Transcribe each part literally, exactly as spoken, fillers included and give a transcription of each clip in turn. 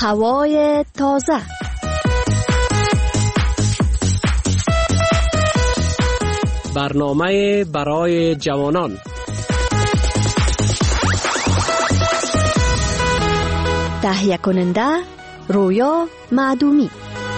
هوای تازه. برنامه برای جوانان. تهیه کننده رویا معدومی.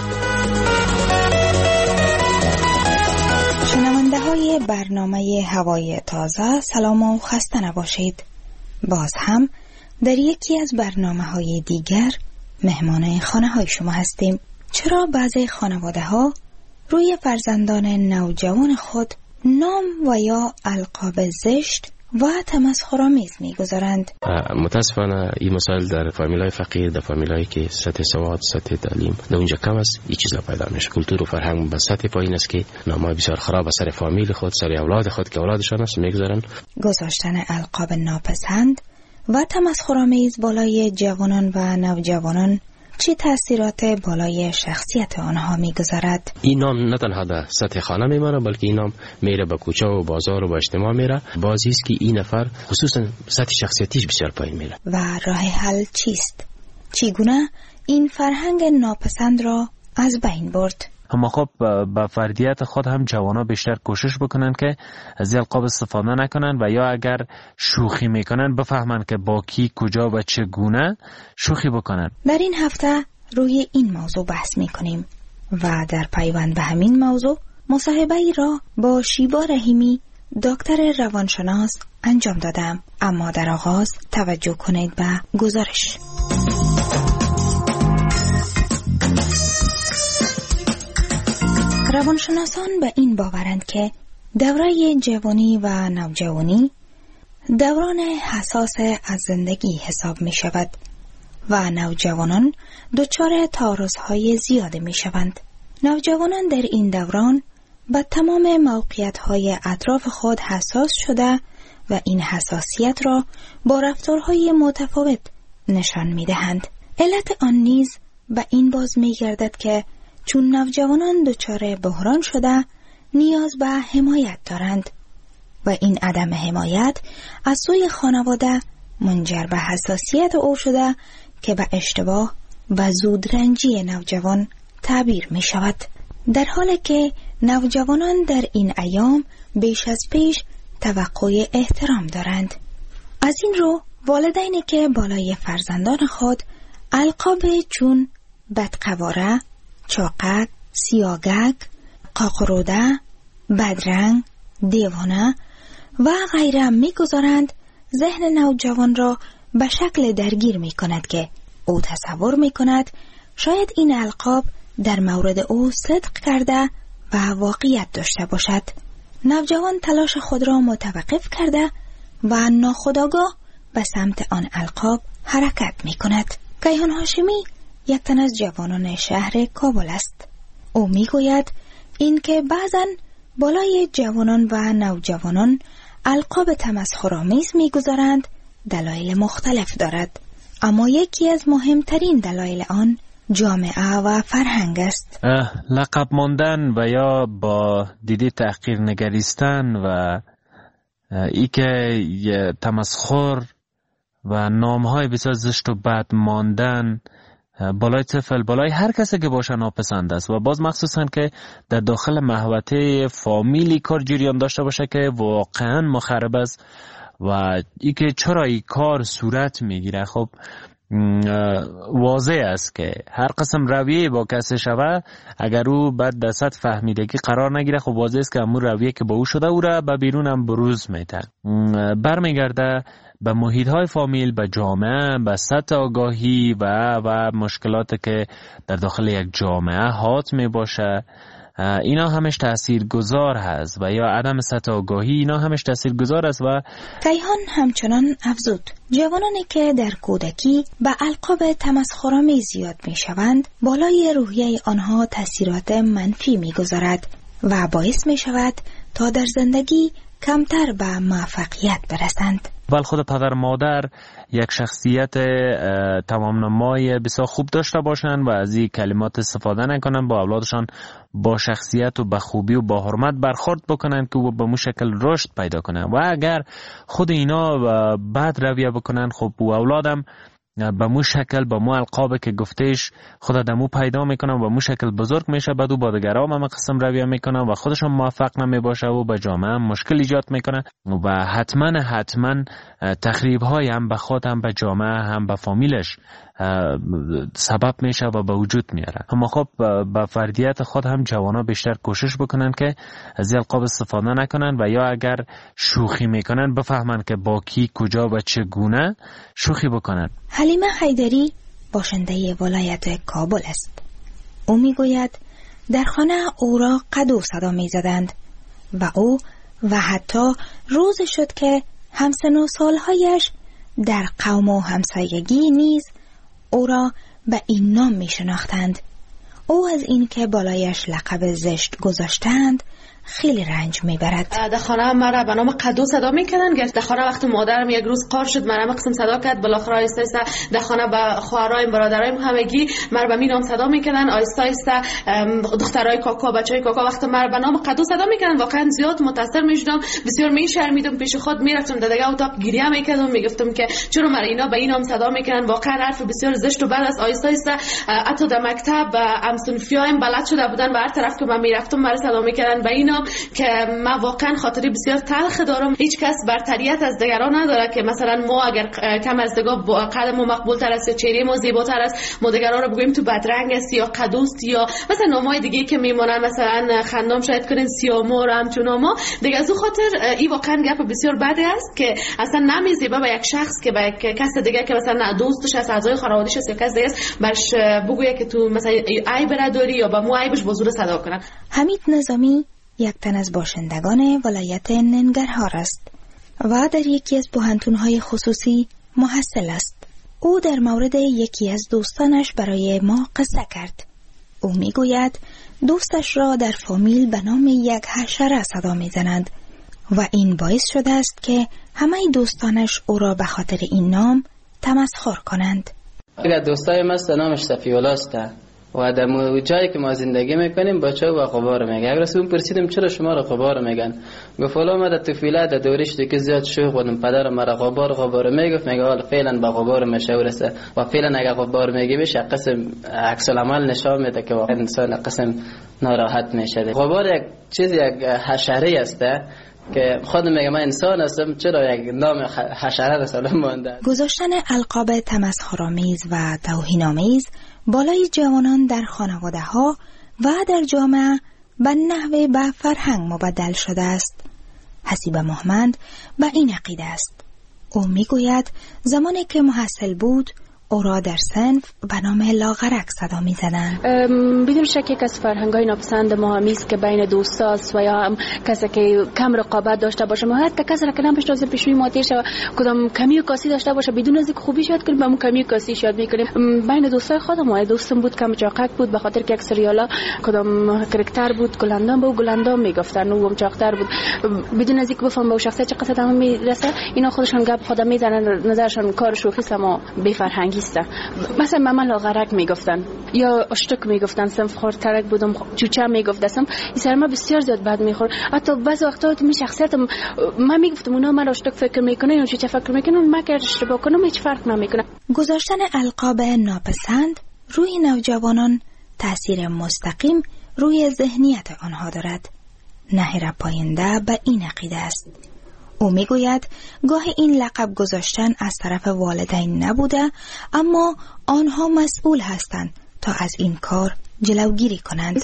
شنونده های برنامه هوای تازه، سلام و خسته نباشید. باز هم در یکی از برنامه های دیگر مهمان خانه های شما هستیم. چرا بعضی خانواده ها روی فرزندان نوجوان خود نام و یا القاب زشت و تمسخرآمیز می‌گذارند؟ متاسفانه این مسائل در فامیلای فقیر، در فامیلایی که سطح سواد، سطح تعلیم در اونجا کم است، این چیزا پیدا میشه. کلتور و فرهنگ به سطح پایین است که نامای بسیار خراب سر فامیل خود، سر اولاد خود که اولادشان است می‌گذارن. گذاشتن القاب ناپسند و تمسخرآمیز بالای جوانان و نوجوانان چه تأثیرات بالای شخصیت آنها می‌گذارد؟ این نام نه تنها در سطح خانه میمانه، بلکه این نام میره به کوچه و بازار و به اجتماع میره. بازی است که این نفر خصوصا سطح شخصیتیش بسیار پایین میره. و راه حل چیست؟ چگونه این فرهنگ ناپسند را از بین برد؟ اما خب با فردیت خود هم جوانا بیشتر کوشش بکنن که از القاب استفاده نکنن و یا اگر شوخی میکنن بفهمن که با کی، کجا و چگونه شوخی بکنن. در این هفته روی این موضوع بحث میکنیم و در پیوند به همین موضوع مصاحبه ای را با شیبا رحیمی، دکتر روانشناس انجام دادم. اما در آغاز توجه کنید به گزارش. روانشناسان به این باورند که دوره جوانی و نوجوانی دوران حساس از زندگی حساب می شود و نوجوانان دچار تعارض‌های زیاده می شوند. نوجوانان در این دوران به تمام موقعیت‌های اطراف خود حساس شده و این حساسیت را با رفتارهای متفاوت نشان می دهند. علت آن نیز به این باز می گردد که چون نوجوانان دچار بحران شده نیاز به حمایت دارند و این عدم حمایت از سوی خانواده منجر به حساسیت او شده که به اشتباه و زودرنجی نوجوان تعبیر می شود. در حالی که نوجوانان در این ایام بیش از پیش توقع احترام دارند. از این رو والدینی که بالای فرزندان خود القاب چون بدقواره، چاقک، سیاگک، قاقروده، بدرنگ، دیوانه و غیره می‌گذارند، ذهن نوجوان را به شکل درگیر می‌کند که او تصور می‌کند شاید این القاب در مورد او صدق کرده و واقعیت داشته باشد. نوجوان تلاش خود را متوقف کرده و ناخودآگاه به سمت آن القاب حرکت می‌کند. کیهان هاشمی یک تن از جوانان شهر کابل است. او میگوید این که بعضن بالای جوانان و نوجوانان القاب تمسخرآمیز میگذارند دلایل مختلف دارد، اما یکی از مهمترین دلایل آن جامعه و فرهنگ است. لقب ماندن و یا با دیده تحقیر نگریستن و ای که تمسخر و نامهای بسیار زشت و بد ماندن بالای طفل، بالای هر کسی که باشه ناپسند است و باز مخصوصا که در داخل محوطه فامیلی کار جریان داشته باشه که واقعا مخرب است و ای که چرا این کار صورت میگیره. خب واضح است که هر قسم رویه با کسی شوه اگر او بعد در سطح فهمیدگی قرار نگیره، خب واضح است که همون رویه که با او شده او را به بیرون هم بروز میده، برمیگرده به محیط های فامیل، به جامعه، به سطح آگاهی و و مشکلات که در داخل یک جامعه حات می باشه. اینا همش تأثیر گذار هست و یا عدم سطح آگاهی اینا همش تأثیر گذار است. و کیهان همچنان افزود جوانانی که در کودکی به القاب تمسخرآمیز زیاد می شوند بالای روحیه آنها تأثیرات منفی می گذارد و باعث می شود تا در زندگی کمتر به موفقیت برسند. ولی خود پدر مادر یک شخصیت تمام نمای بسیار خوب داشته باشند و از این کلمات استفاده نکنن، با اولادشان با شخصیت و با خوبی و با حرمت برخورد بکنن که او به مو شکل رشد پیدا کنن. و اگر خود اینا بد رویه بکنن، خب او اولادم به مو شکل به مو القاب که گفتهش خود دمو پیدا میکنه و مو شکل بزرگ میشه، بعد او با دیگران هم قسم رویه میکنه و خودش هم موفق نمیباشه و به جامعه هم مشکل ایجاد میکنه و حتما حتما تخریب های هم به خود هم به جامعه هم به فامیلش سبب میشه و به وجود میاره. اما خب به فردیت خود هم جوانا بیشتر کوشش بکنن که از القاب استفاده نکنن و یا اگر شوخی میکنن بفهمن که با کی کجا و چگونه شوخی بکنن. حلیمه حیدری باشنده ولایت کابل است. او میگوید در خانه او را قدو صدا میزدند و او و حتی روز شد که همسن و سالهایش در قوم و همسایگی نیز او را به این نام می شناختند. او از این که بالایش لقب زشت گذاشتند خیلی رنج میبرد. در خانه مرا به نام قدو صدا میکردن. در خانه وقتی مادرم یک روز قار شد مرا قسم صدا کرد، بالاخره آیسته آیسته در خانه به خواهرایم برادرایم همگی مرا به می نام صدا میکردن. آیسته آیسته دخترای کاکا بچهای کاکا وقتی مرا به نام قدو صدا میکردن واقعا زیاد متاثر میشدم، بسیار میشرمیدم، پیش خود میرفتم در دیگه اتاق گریه میکردم، میگفتم که چرا مرا اینا به این نام صدا میکردن، واقعا حرف بسیار زشت و بد است. آیسته آیسته حتی در مکتب ام صنفیایم بلد شده بودن و هر طرف که من میرفتم مرا صدا میکردن به این که من واقعا خاطری بسیار تلخ دارم. هیچ کس برتریت از دیگران نداره که مثلا ما اگر کم از دیگه قدم مقبول تر است یا چهره ما زیباتر است ما دیگران رو بگوییم تو بدرنگ است یا قدوست یا مثلا نامای دیگه که میمونن مثلا خندام شاید کنین سیامور همچون ما دیگه. از اون خاطر این واقعا گپ بسیار بدی است که اصلا نمیزیبه به یک شخص که به یک کس دیگه که مثلا دوستش است اعضای خانواده‌اش است یا کس دیگه است برش بگویه که تو مثلا عیب نداری یا به مو عیبش بزرگ صدا کنن. حمید نظامی یک تن از باشندگان ولایت ننگرهار است و در یکی از پوهنتون‌های خصوصی محصل است. او در مورد یکی از دوستانش برای ما قصه کرد. او میگوید دوستش را در فامیل به نام یک حشره صدا میزنند و این باعث شده است که همه دوستانش او را به خاطر این نام تمسخر کنند. اگر دوستای ما است نامش صفی‌الله است و در جایی که ما زندگی میکنیم بچه‌ها و غبار میگن. اگر اون پرسیدم چرا شما را غبار میگن، گفت والا ما در طفولیت در دورش دیگه زیاد شوخ بودم، پدرم مرا غبار غبار میگفت، میگه حالا فعلا با غبار مشهور است و فعلا اگر غبار میگی بشه قسم عکس العمل نشان میده که واقعا انسان قسم ناراحت میشه. غبار یک چیز یک حشره است که خود میگه من انسان هستم، چرا یک نام حشره رساله مونده. گذاشتن القاب تمسخرآمیز و توهین‌آمیز بالای جوانان در خانواده ها و در جامعه به نحوه به فرهنگ مبدل شده است. حسیب محمد به این عقیده است. او میگوید زمانی که محصل بود او را در صنف به نام لاغرک صدا می زدن. بدون شک یک از فرهنگ‌های ناپسند ما همیست که بین دوستاست و یا هم کسی که کم رقابت داشته باشه، ما حتی کسی را کلام پیش از پیشوی ما تیشه کدام کمی و کاسی داشته باشه بدون از اینکه خوبیش یاد کنیم، همون کمی و کاسی یاد میکنیم. بین دوستای خودم ما دوستم بود کم چاقک بود به خاطر که یک سریالا کدام کاراکتر بود گلندام بود گلندام میگفتن و هم چاقتر بود، بدون از اینکه بفهم به شخصیت چقدر تمام میرسه اینا خودشون گپ خودم میزنن، نظرشون کار شوخی است اما بی فرهنگی است. مثلا ماما لاغرک میگفتن یا اشتک میگفتن، صنف خورترک بودم چوچه میگفتم، این سر ما بسیار زیاد بد میخورد. حتی بعضی وقتا می شخصیتم من میگفتم اونا من اشتک فکر میکنه یا چوچه فکر میکنه، من که اشتباه کنم هیچ فرق نمیکنه. گذاشتن القاب ناپسند روی نوجوانان تأثیر مستقیم روی ذهنیت آنها دارد. نهر پاینده به این عقیده است. او میگوید گاهی این لقب گذاشتن از طرف والدین نبوده، اما آنها مسئول هستند تا از این کار جلوگیری کنند.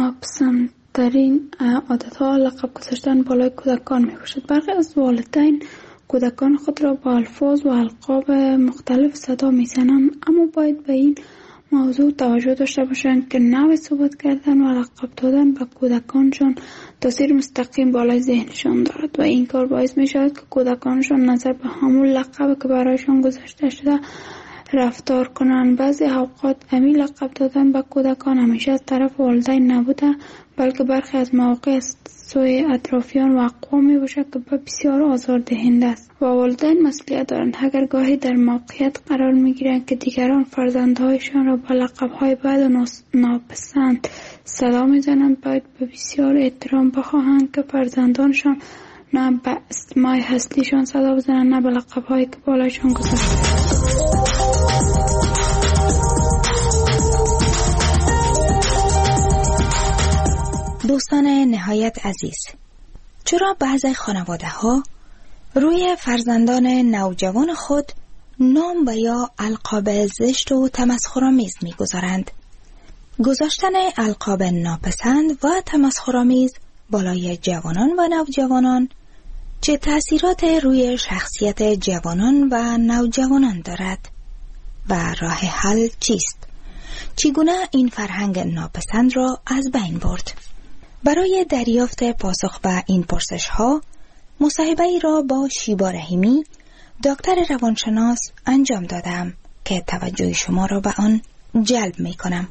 ناپسندترین عادتها لقب گذاشتن بالای کودکان می باشد. برخی از والدین کودکان خود را با الفاظ و القاب مختلف صدا می زنند، اما باید به این موضوع توجه داشته باشند که نوع صحبت کردن و لقب دادن به کودکانشان تاثیر مستقیم بالای ذهنشان دارد و این کار باعث می شود که کودکانشان نظر به همون لقب که برایشان گذاشته شده رفتار کنند. بعضی اوقات همین لقب دادن به کودکان همیشه از طرف والدین نبوده، بلکه برخی از مواقع از سوی اطرافیان و اقوام می باشد که بسیار آزاردهنده است و والدین مسئولیت دارند. اگر گاهی در موقعیت قرار می گیرند که دیگران فرزندهایشان را با لقب‌های بد و ناپسند صدا می زنند، باید به بسیار احترام بخواهند که فرزندانشان نه به اسمای هستیشان صدا بزنند نه به لقب‌هایی که بالایشان گذاشته. دوستان نهایت عزیز، چرا بعضی خانواده ها روی فرزندان نوجوان خود نام و یا القاب زشت و تمسخرآمیز می‌گذارند؟ گذاشتن القاب ناپسند و تمسخرآمیز بالای جوانان و نوجوانان چه تأثیرات روی شخصیت جوانان و نوجوانان دارد و راه حل چیست؟ چگونه این فرهنگ ناپسند را از بین برد؟ برای دریافت پاسخ به این پرسش ها مصاحبه ای را با شیبا رحیمی دکتر روانشناس انجام دادم که توجه شما را به آن جلب می کنم.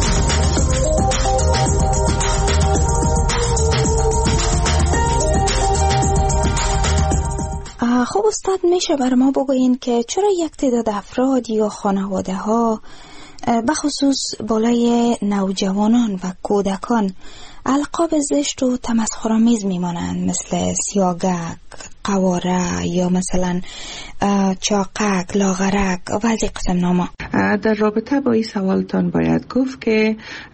خب استاد، میشه بر ما بگوین که چرا یک تعداد افراد یا خانواده ها بخصوص بالای نوجوانان و کودکان القاب زشت و تمسخرآمیز میمانند، مثل سیاگک، قواره یا مثلا چاقک، لاغرک و بعضی قسم نامه؟ در رابطه با این سوالتان باید گفت که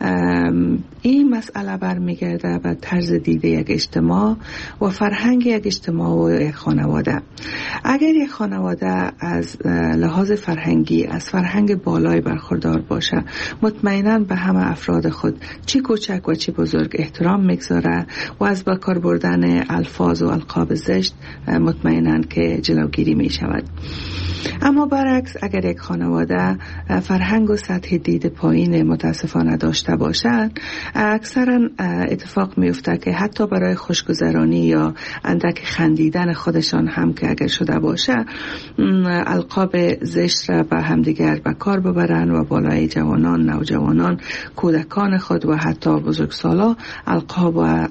این مسئله برمیگرده به طرز دیده یک اجتماع و فرهنگ یک اجتماع و یک خانواده. اگر یک خانواده از لحاظ فرهنگی از فرهنگ بالای برخوردار باشه، مطمئناً به همه افراد خود چی کوچک و چی بزرگ احترام میگذاره و از با کار بردن الفاظ و القاب زشت مطمئناً که جلوگیری می شود. اما برعکس، اگر یک خانواده فرهنگ و سطح دید پایین متاسفانه داشته باشد، اکثرا اتفاق میفته که حتی برای خوشگذرانی یا اندک خندیدن خودشان هم که اگر شده باشه، القاب زشت را به همدیگر به کار ببرن و بالای جوانان، نوجوانان، کودکان خود و حتی بزرگسالا القاب و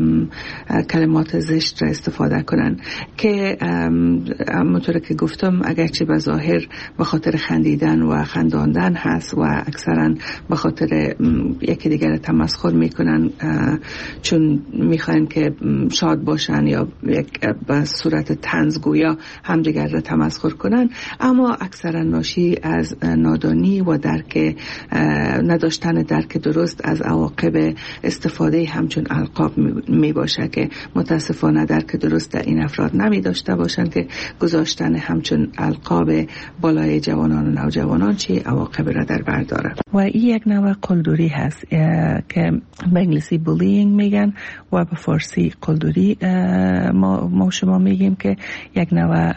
کلمات زشت را استفاده کنن که همونطور که گفتم اگرچه به ظاهر به خاطر خندیدن و خنداندن هست و اکثرا به خاطر یکی دیگر تمسخر میکنن چون میخواین که شاد باشن یا یک به صورت طنزگویا هم دیگر را تمسخر کنن، اما اکثرا ناشی از نادانی و درک نداشتن درک درست از عواقب استفاده همچون القاب می باشه که متاسفانه درک درست در این افراد نمی داشته باشن که گذاشتن همچون القاب بالای جوانان و نوجوانان چی عواقب را در بر داره. و این یک نوع قلدری هست که به انگلیسی بولینگ میگن و به فارسی قلدری ما, ما شما میگیم که یک نوع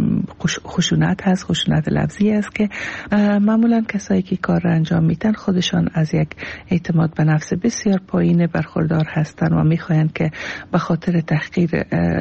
خشونت هست، خشونت لفظی است که معمولا کسایی که کار را انجام میدن خودشان از یک اعتماد به نفس بسیار پایین برخوردار هستند و میخواهند که به خاطر تحقیر،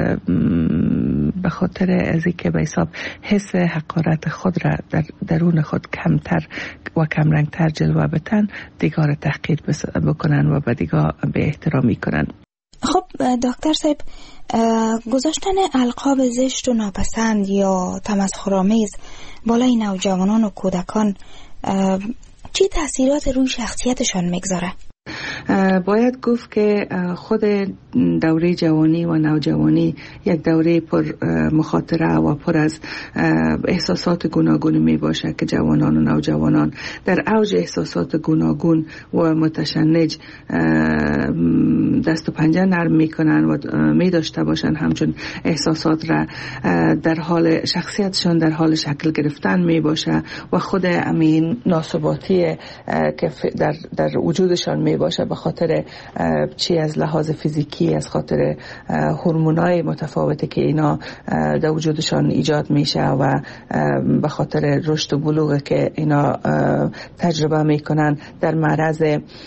به خاطر از اینکه به حساب حس حقارت خود را در درون خود کمتر و کمرنگتر جلوه بدن، دیگر تحقیر بکنن و به دیگر به احترامی کنن. خب دکتر صاحب، گذاشتن القاب زشت و ناپسند یا تمسخرآمیز بالای نوجوانان و کودکان چی تأثیرات روی شخصیتشان میگذاره؟ باید گفت که خود دوره جوانی و نوجوانی یک دوره پر مخاطره و پر از احساسات گوناگون می باشه که جوانان و نوجوانان در اوج احساسات گوناگون و متشنج دست و پنجه نرم می کنن و می داشته باشن همچون احساسات را در حال شخصیتشان در حال شکل گرفتن می باشه و خود امین ناثباتی که در, در وجودشان می باشه به خاطر چی از لحاظ فیزیکی، از خاطر هورمونای متفاوتی که اینا در وجودشان ایجاد میشه و به خاطر رشد و بلوغ که اینا تجربه میکنن در معرض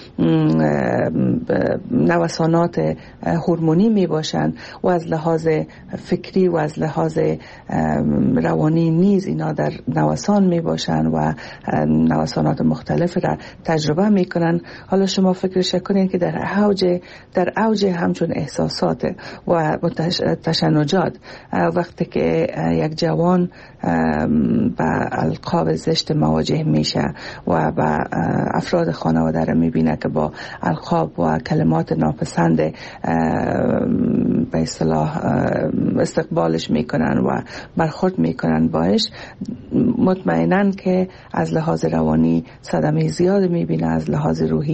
نوسانات هورمونی میباشن و از لحاظ فکری و از لحاظ روانی نیز اینا در نوسان میباشن و نوسانات مختلف را تجربه میکنن. حالا شما فکرش کنین که در اوج در اوج همچون احساسات و تشنجات وقتی که یک جوان با القاب زشت مواجه میشه و با افراد خانواده را میبینه که با القاب و کلمات ناپسند به اصطلاح استقبالش میکنن و برخورد میکنن باش، مطمئنن که از لحاظ روانی صدمه زیاد میبینه، از لحاظ روحی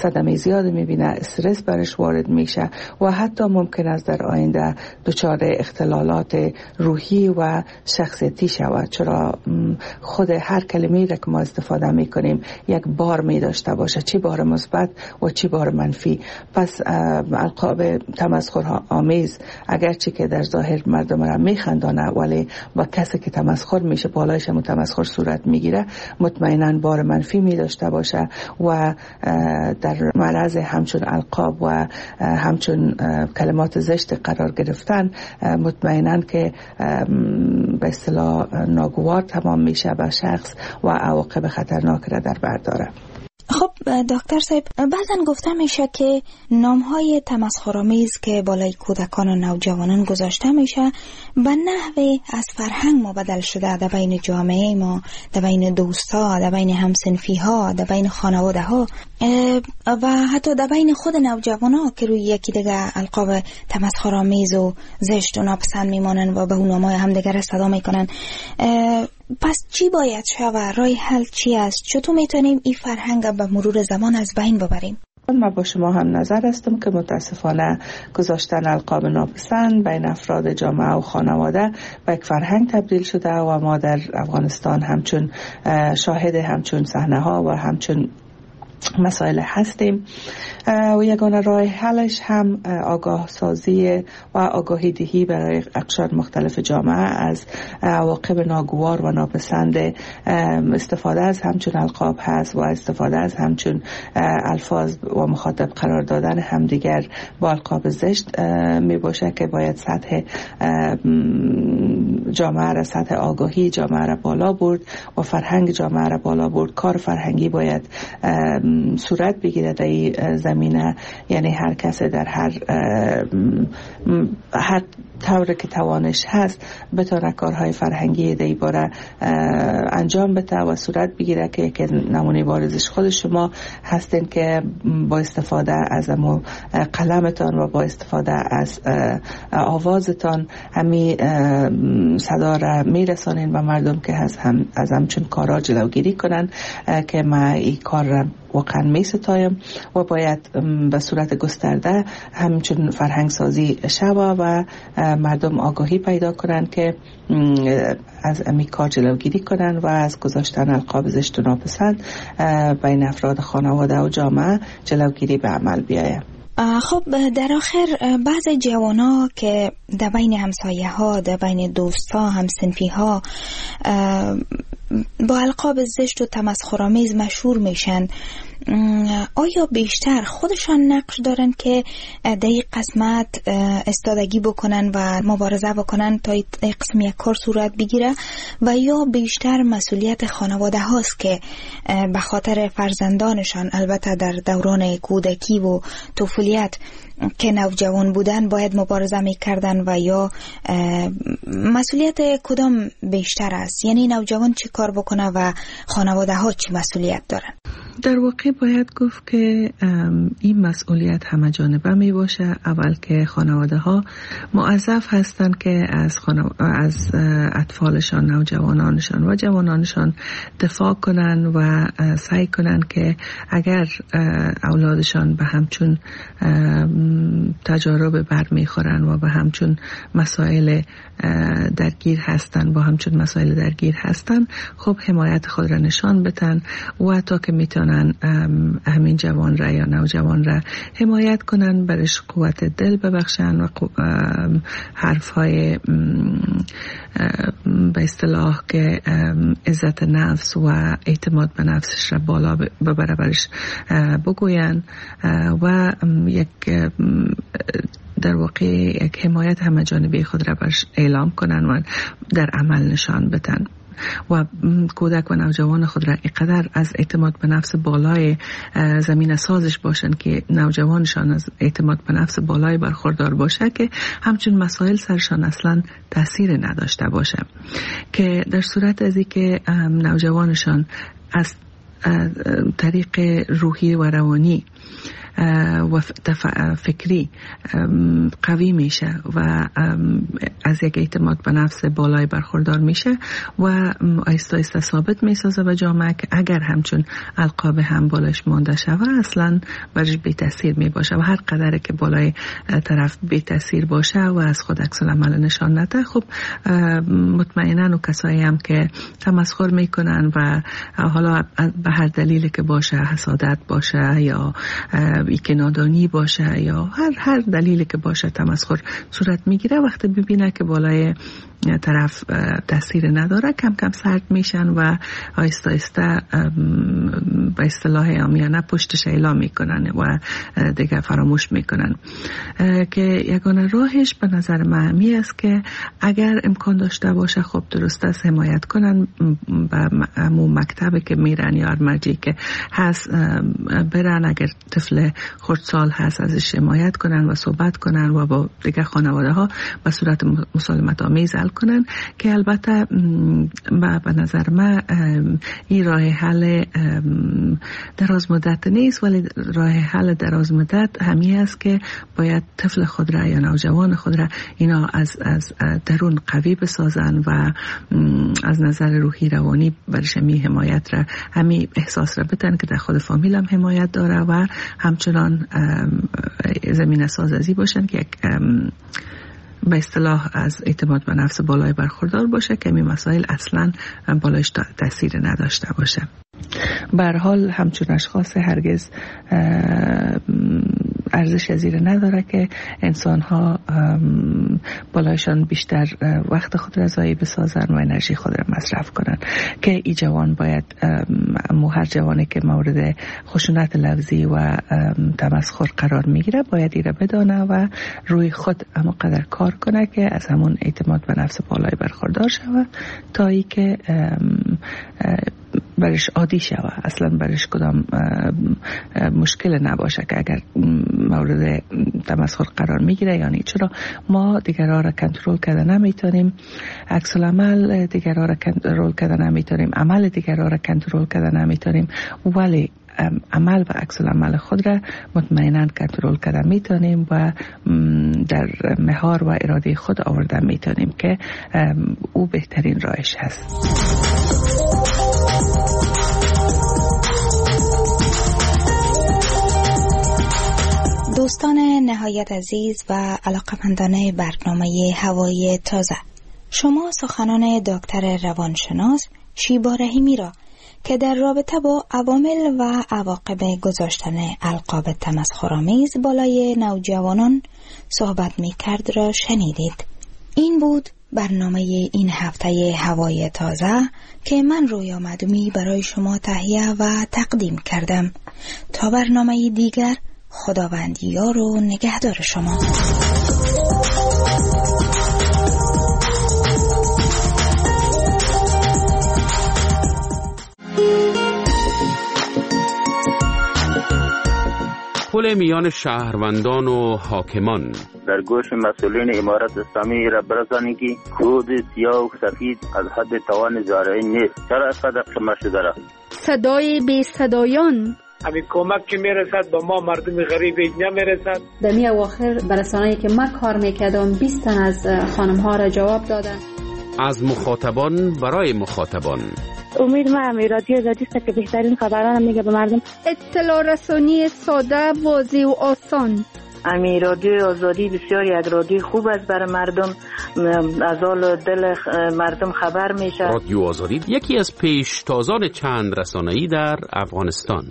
صدمه زیاد میبینه، استرس برش وارد میشه و حتی ممکن است در آینده دچار اختلالات روحی و شخصیتی شود، چرا خود هر کلمه‌ای را که ما استفاده میکنیم یک بار می داشته باشه، چی بار مثبت و چی بار منفی. پس القاب تمسخر آمیز اگرچه که در ظاهر مردم را میخندانه، ولی با کسی که تمسخر میشه بالایش هم تمسخر صورت میگیره، مطمئنا بار منفی می داشته باشه و در معرض همچون القاب و همچون کلمات زشت قرار گرفتن مطمئنا که به اصطلاح ناگوار تمام میشه به شخص و عواقب خطرناک را در بر داره. خب دکتر صاحب، بعضن گفته میشه که نامهای تمسخرآمیز که بالای کودکان و نوجوانان گذاشته میشه به نحوی از فرهنگ مبدل شده در بین جامعه ما، در بین دوستا، در بین همسنفی ها، در بین خانواده ها و حتی در بین خود نوجوان ها که روی یکی دیگه القاب تمسخرآمیز و زشت و ناپسند میمانن و به اون نامهای همدیگر صدا میکنن. پس چی باید شود؟ راه حل چی است؟ چطور میتونیم این فرهنگ به مرور زمان از بین ببریم؟ من با شما هم نظر هستم که متاسفانه گذاشتن القاب ناپسند بین افراد جامعه و خانواده به یک فرهنگ تبدیل شده و ما در افغانستان همچون شاهد همچون صحنه ها و همچون مسائل هستیم و یگانه راه حلش هم آگاه سازی و آگاهی دهی برای اقشار مختلف جامعه از عواقب ناگوار و ناپسند استفاده از همچون القاب هست و استفاده از همچون الفاظ و مخاطب قرار دادن همدیگر با القاب زشت می باشه که باید سطح جامعه را، سطح آگاهی جامعه را بالا برد و فرهنگ جامعه را بالا برد. کار فرهنگی باید صورت بگیره در این زمینه، یعنی هر کس در هر هر طور که توانش هست بتونه کارهای فرهنگی در این باره انجام بده و صورت بگیره که که نمونه بارزش خود شما هستین که با استفاده از امو قلمتان و با استفاده از آوازتان همی صدا را میرسانین به مردم که از هم از همچون کارا جلوگیری کنن که ما این کار را واقعا می ستایم و باید به صورت گسترده همچون فرهنگ سازی شوه و مردم آگاهی پیدا کنن که از امی کار جلوگیری کنن و از گذاشتن القاب زشت و ناپسند بین افراد خانواده و جامعه جلوگیری به عمل بیاید. خب در آخر بعض جوانا که در بین همسایه ها، در بین دوستا، همسنفی ها با القاب زشت و تمسخرآمیز مشهور میشن، آیا بیشتر خودشان نقش دارن که در این قسمت استادگی بکنن و مبارزه بکنن تا این قسم یک کار صورت بگیره و یا بیشتر مسئولیت خانواده هاست که به خاطر فرزندانشان، البته در دوران کودکی و طفولیت که نوجوان بودن، باید مبارزه میکردن و یا مسئولیت کدام بیشتر است؟ یعنی نوجوان چی کار بکنه و خانواده ها چی مسئولیت دارن؟ در واقع باید گفت که این مسئولیت همه جانبه می باشه. اول که خانواده ها موظف هستند که از, خانو... از اطفالشان، نوجوانانشان و جوانانشان دفاع کنن و سعی کنن که اگر اولادشان به همچون تجارب بر می خورن و به همچون مسائل درگیر هستن با همچون مسائل درگیر هستن خب حمایت خود را نشان بدن و تا که میتونن همین جوان را یا نوجوان را حمایت کنن، برش قوت دل ببخشن و حرف های به اصطلاح که عزت نفس و اعتماد به نفسش را بالا ببره برش بگوین و یک در واقع یک حمایت همه جانبه خود را برش اعلام کنن و در عمل نشان بدن و کودک و نوجوان خود را اینقدر از اعتماد به نفس بالای زمین سازش باشن که نوجوانشان از اعتماد به نفس بالای برخوردار باشه که همچون مسائل سرشان اصلا تاثیر نداشته باشه، که در صورت از اینکه نوجوانشان از طریق روحی و روانی و فکری قوی میشه و از یک اعتماد به نفس بالای برخوردار میشه و آیسته آیسته ثابت میسازه به جامعه که اگر همچون القاب هم بالایش مانده شود اصلا برش بی تاثیر می باشه و هر قدر که بالای طرف بی تاثیر باشه و از خود عکس العمل نشان نده، خب مطمئنا و کسایی هم که تمسخر میکنن و حالا به هر دلیلی که باشه، حسادت باشه یا که نادانی باشه یا هر هر دلیلی که باشه تمسخر صورت میگیره، وقتی ببینه که بالای طرف تاثیر نداره کم کم سرد میشن و آیسته آیسته به اصطلاح عامیانه پشتش اعلام میکنن و دیگه فراموش میکنن. که یگانه راهش به نظر من همی است که اگر امکان داشته باشه خب درست است حمایت کنن، به همون مکتبی که میرن یا مرجعی که هست برن، اگر طفل خردسال هست ازش حمایت کنن و صحبت کنن و با دیگه خانواده ها به صورت مسالمت آمیز حل کنن. که البته به نظر من این راه حل دراز مدت نیست، ولی راه حل دراز مدت همی است که باید طفل خود را یا نوجوان خود را اینا از از درون قوی بسازن و از نظر روحی روانی برش همی حمایت را همی احساس را بدن که در خود فامیل هم حمایت داره و همچنان زمین سازی باشن که یک به اصطلاح از اعتماد به نفس بالای برخوردار باشه که این مسائل اصلا بالایش تاثیر نداشته باشه. به هر حال همچون اشخاص هرگز ارزش زیر نداره که انسان ها بالایشان بیشتر وقت خود را ضایع بسازن و انرژی خود را مصرف کنن. که ای جوان باید مو هر جوانی که مورد خشونت لفظی و تمسخر قرار میگیره باید ایره بدانه و روی خود اما قدر کار کنه که از همون اعتماد به نفس بالای برخوردار شود تا ای که برش عادی شود، اصلا برش کدام مشکل نباشه که اگر مورد تمسخر قرار میگیره. یعنی چرا ما دیگرها را کنترل کرده نمیتونیم، عکس العمل دیگرها را کنترل کرده نمیتونیم، عمل دیگرها را کنترل کرده نمیتونیم، ولی عمل و عکس العمل خود را مطمئنا کنترل کرده میتونیم و در مهار و اراده خود آورده میتونیم که او بهترین راهش هست. دوستان نهایت عزیز و علاقمندان برنامه هوای تازه، شما سخنان دکتر روانشناس شیبا رحیمی را که در رابطه با عوامل و عواقب گذاشتن القاب تمسخرآمیز بالای نوجوانان صحبت می کرد را شنیدید. این بود برنامه این هفته هوای تازه که من رویا مدومی برای شما تهیه و تقدیم کردم. تا برنامه دیگر، خداوند یار و نگهدار شما. پل میان شهروندان و حاکمان. در گوش مسئولین امارت اسلامی را برسانید که کود سیاه و سفید از حد توان زارعی نیست. چرا از قدر شما شده را؟ صدای بی صدایان. همین کمک که میرسد با ما مردم غریب نمیرسد. در می اواخر برسانه‌ای که من کار میکردم بیست تن از خانم ها را جواب دادن. از مخاطبان برای مخاطبان. امید ما هم رادیو آزادی است که بهترین خبران میگه به مردم. اطلاع رسانی ساده، واضح و آسان. امی رادیو آزادی بسیار یک رادیو خوب است برای مردم، از حال دل مردم خبر میشه. رادیو آزادی یکی از پیشتازان چند رسانه‌ای در افغانستان.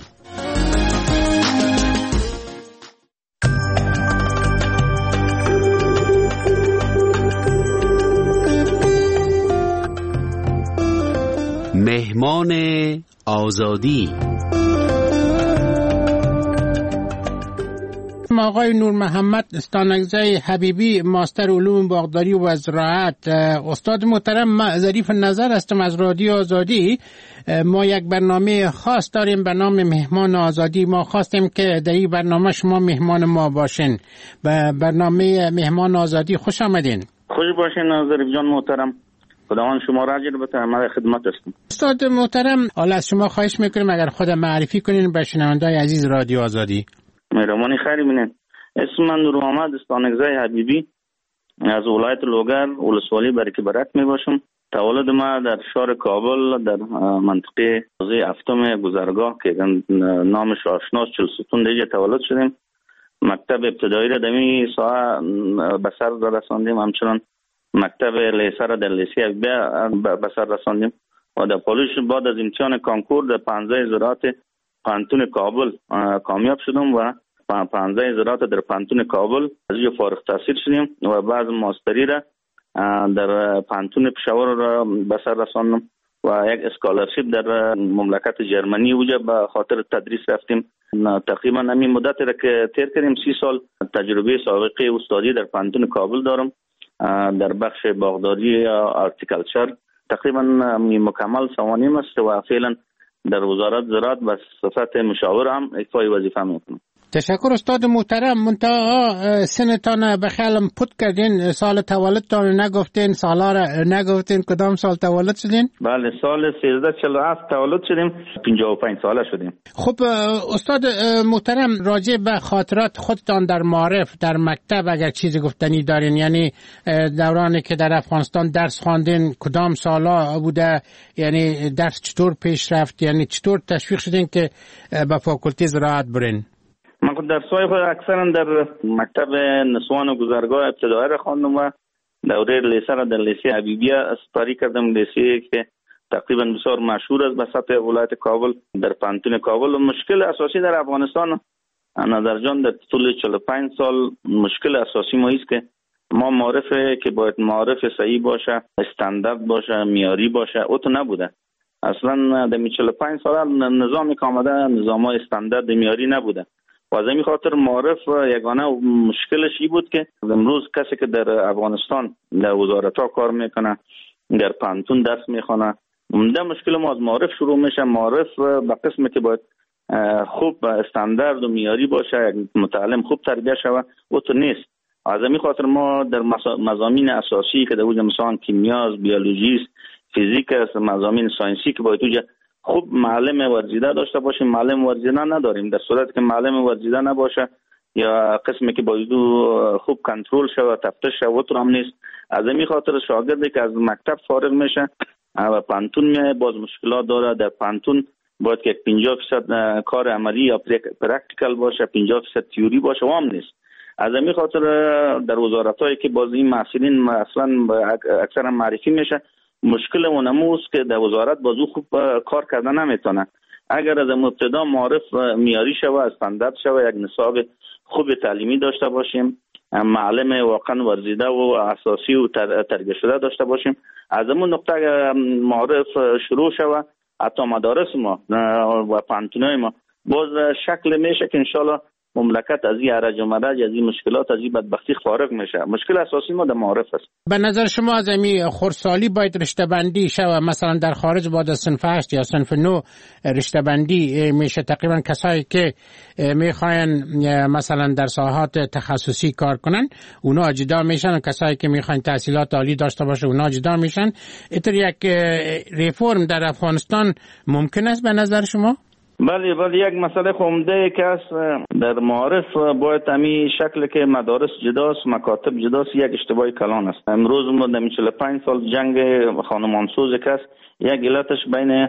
مهمان آزادی. آقای نور محمد استانگزی حبیبی، ماستر علوم باغداری و زراعت. استاد محترم، ظریف نظر هستم از رادیو آزادی. ما یک برنامه خاص داریم به نام مهمان آزادی. ما خواستیم که در این برنامه شما مهمان ما باشین. به برنامه مهمان آزادی خوش آمدین. خوش باشین ظریف جان محترم. خداوند شما را اجر بده. ما خدمت هستم. استاد محترم، حالا از شما خواهش میکنیم اگر خود معرفی کنین به شنونده‌های عزیز رادیو آزادی. مهربانی خیلی بینید. اسم من نور محمد استانگزی حبیبی از ولایت لوگر ولسوالی برکی برک می باشم. تولد ما در شهر کابل در منطقه حوزه هفتم گذرگاه که نامش آشناست چهل ستون دیگه تولد شدیم. مکتب ابتدایی را دمی ساعه به سر رساندیم، همچنان مکتب لیسه را در لیسه بیا به سر رساندیم و در پالوش بعد از امتحان کانکور در پانزده زراعت پانتون کابل کامیاب شدم و پانزده زراعت در پانتون کابل از اینجا فارغ التحصیل شدیم و بعد ماستری را در پانتون پشاور را به سر رساندم و یک اسکالرشیپ در مملکت جرمنی اوجا به خاطر تدریس رفتیم. تقریبا همین مدت را که تیر کردیم سی سال تجربه سابقه استادی در پانتون کابل دارم در بخش باغداری یا آرتیکلچر. تقریبا مکمل سوانیم است و فعلا در وزارت زراعت به صفت مشاور هم ایفای وظیفه میکنم. تشکر استاد محترم. منتها سنتان بخیالم پت کردین، سال تولدتان نگفتین، سالا را نگفتین، کدام سال تولد شدین؟ بله سال سیزده چهل و هفت تولد شدیم، پنجاه و پنج ساله شدیم. خب استاد محترم راجع به خاطرات خودتان در معارف در مکتب اگر چیزی گفتنی دارین، یعنی دورانی که در افغانستان درس خواندین کدام سالا بوده، یعنی درس چطور پیش رفت، یعنی چطور تشویق شدین که به فاکولته زراعت برین؟ من خود درس‌های خود اکثرا در مکتب نسوان و گذرگاه ابتدایی را خواندم و دوره لیسه را در لیسه حبیبیه اسپاری کردم، لیسه که تقریبا بسیار مشهور است به سطح ولایت کابل در پانتون کابل. مشکل اساسی در افغانستان نظر جان در طول چهل و پنج سال مشکل اساسی ما است که ما معرفه که باید معرف صحیح باشه، استاندارد باشه، معیاری باشه، او تو نبوده. اصلا در چهل و پنج سال نظامی که آمده نظام استاندارد معیاری نبوده و از این خاطر معرف یگانه مشکلش ای بود که امروز کسی که در افغانستان در وزارت ها کار میکنه، در پانتون درس میخونه، اونده مشکل ما از معرف شروع میشه. معرف به قسمی که باید خوب استاندارد و معیاری باشه، متعلم خوب تربیت شوه، او تو نیست. از این خاطر ما در مضامین اساسی که در وجه مثلا کیمیا، بیولوژی، فیزیک است، مضامین ساینسی که باید وجه خوب معلم ورزیده داشته باشیم، معلم ورزیده نداریم. در صورت که معلم ورزیده نباشه یا قسمی که باید خوب کنترل شود، تفتیش شود، تو هم نیست. از این خاطر شاگردی که از مکتب فارغ میشه و پانتون میه باز مشکلات داره. در پانتون باید که پنجاه درصد کار عملی یا پرکتیکال باشه، پنجاه درصد تئوری باشه، و هم نیست. از این خاطر در وزارتایی که باز این محصلین اصلا اکثرا معرفی میشه، مشکل اونمو است که در وزارت بازو خوب کار کردن نمیتونه. اگر از ابتدا معرف معیاری شوه، استاندارد شوه، یک نصاب خوب تعلیمی داشته باشیم، معلم واقعا ورزیده و اساسی و تربیت شده داشته باشیم، از اون نقطه معرف شروع شوه، حتی مدارس ما و پانتونای ما باز شکل میشه که انشالله مملکت از این عرج و مرج، از این مشکلات، از این بدبختی فارغ میشه. مشکل اساسی ما در معارف است. به نظر شما از این خردسالی باید رشته بندی شوه، مثلا در خارج باید از صنف هشت یا صنف نو رشته بندی میشه. تقریبا کسایی که میخواین مثلا در ساحات تخصصی کار کنن اونا جدا میشن و کسایی که میخواین تحصیلات عالی داشته باشه اونا جدا میشن. اینطور یک ریفورم در افغانستان ممکن است به نظر شما؟ بله بله، یک مسئله عمده که است در معارف باید همین شکل که مدارس جداست، مکاتب جداست، یک اشتباه کلان است. امروز ما در چهل و پنج سال جنگ خانمانسوز که است، یک علتش بین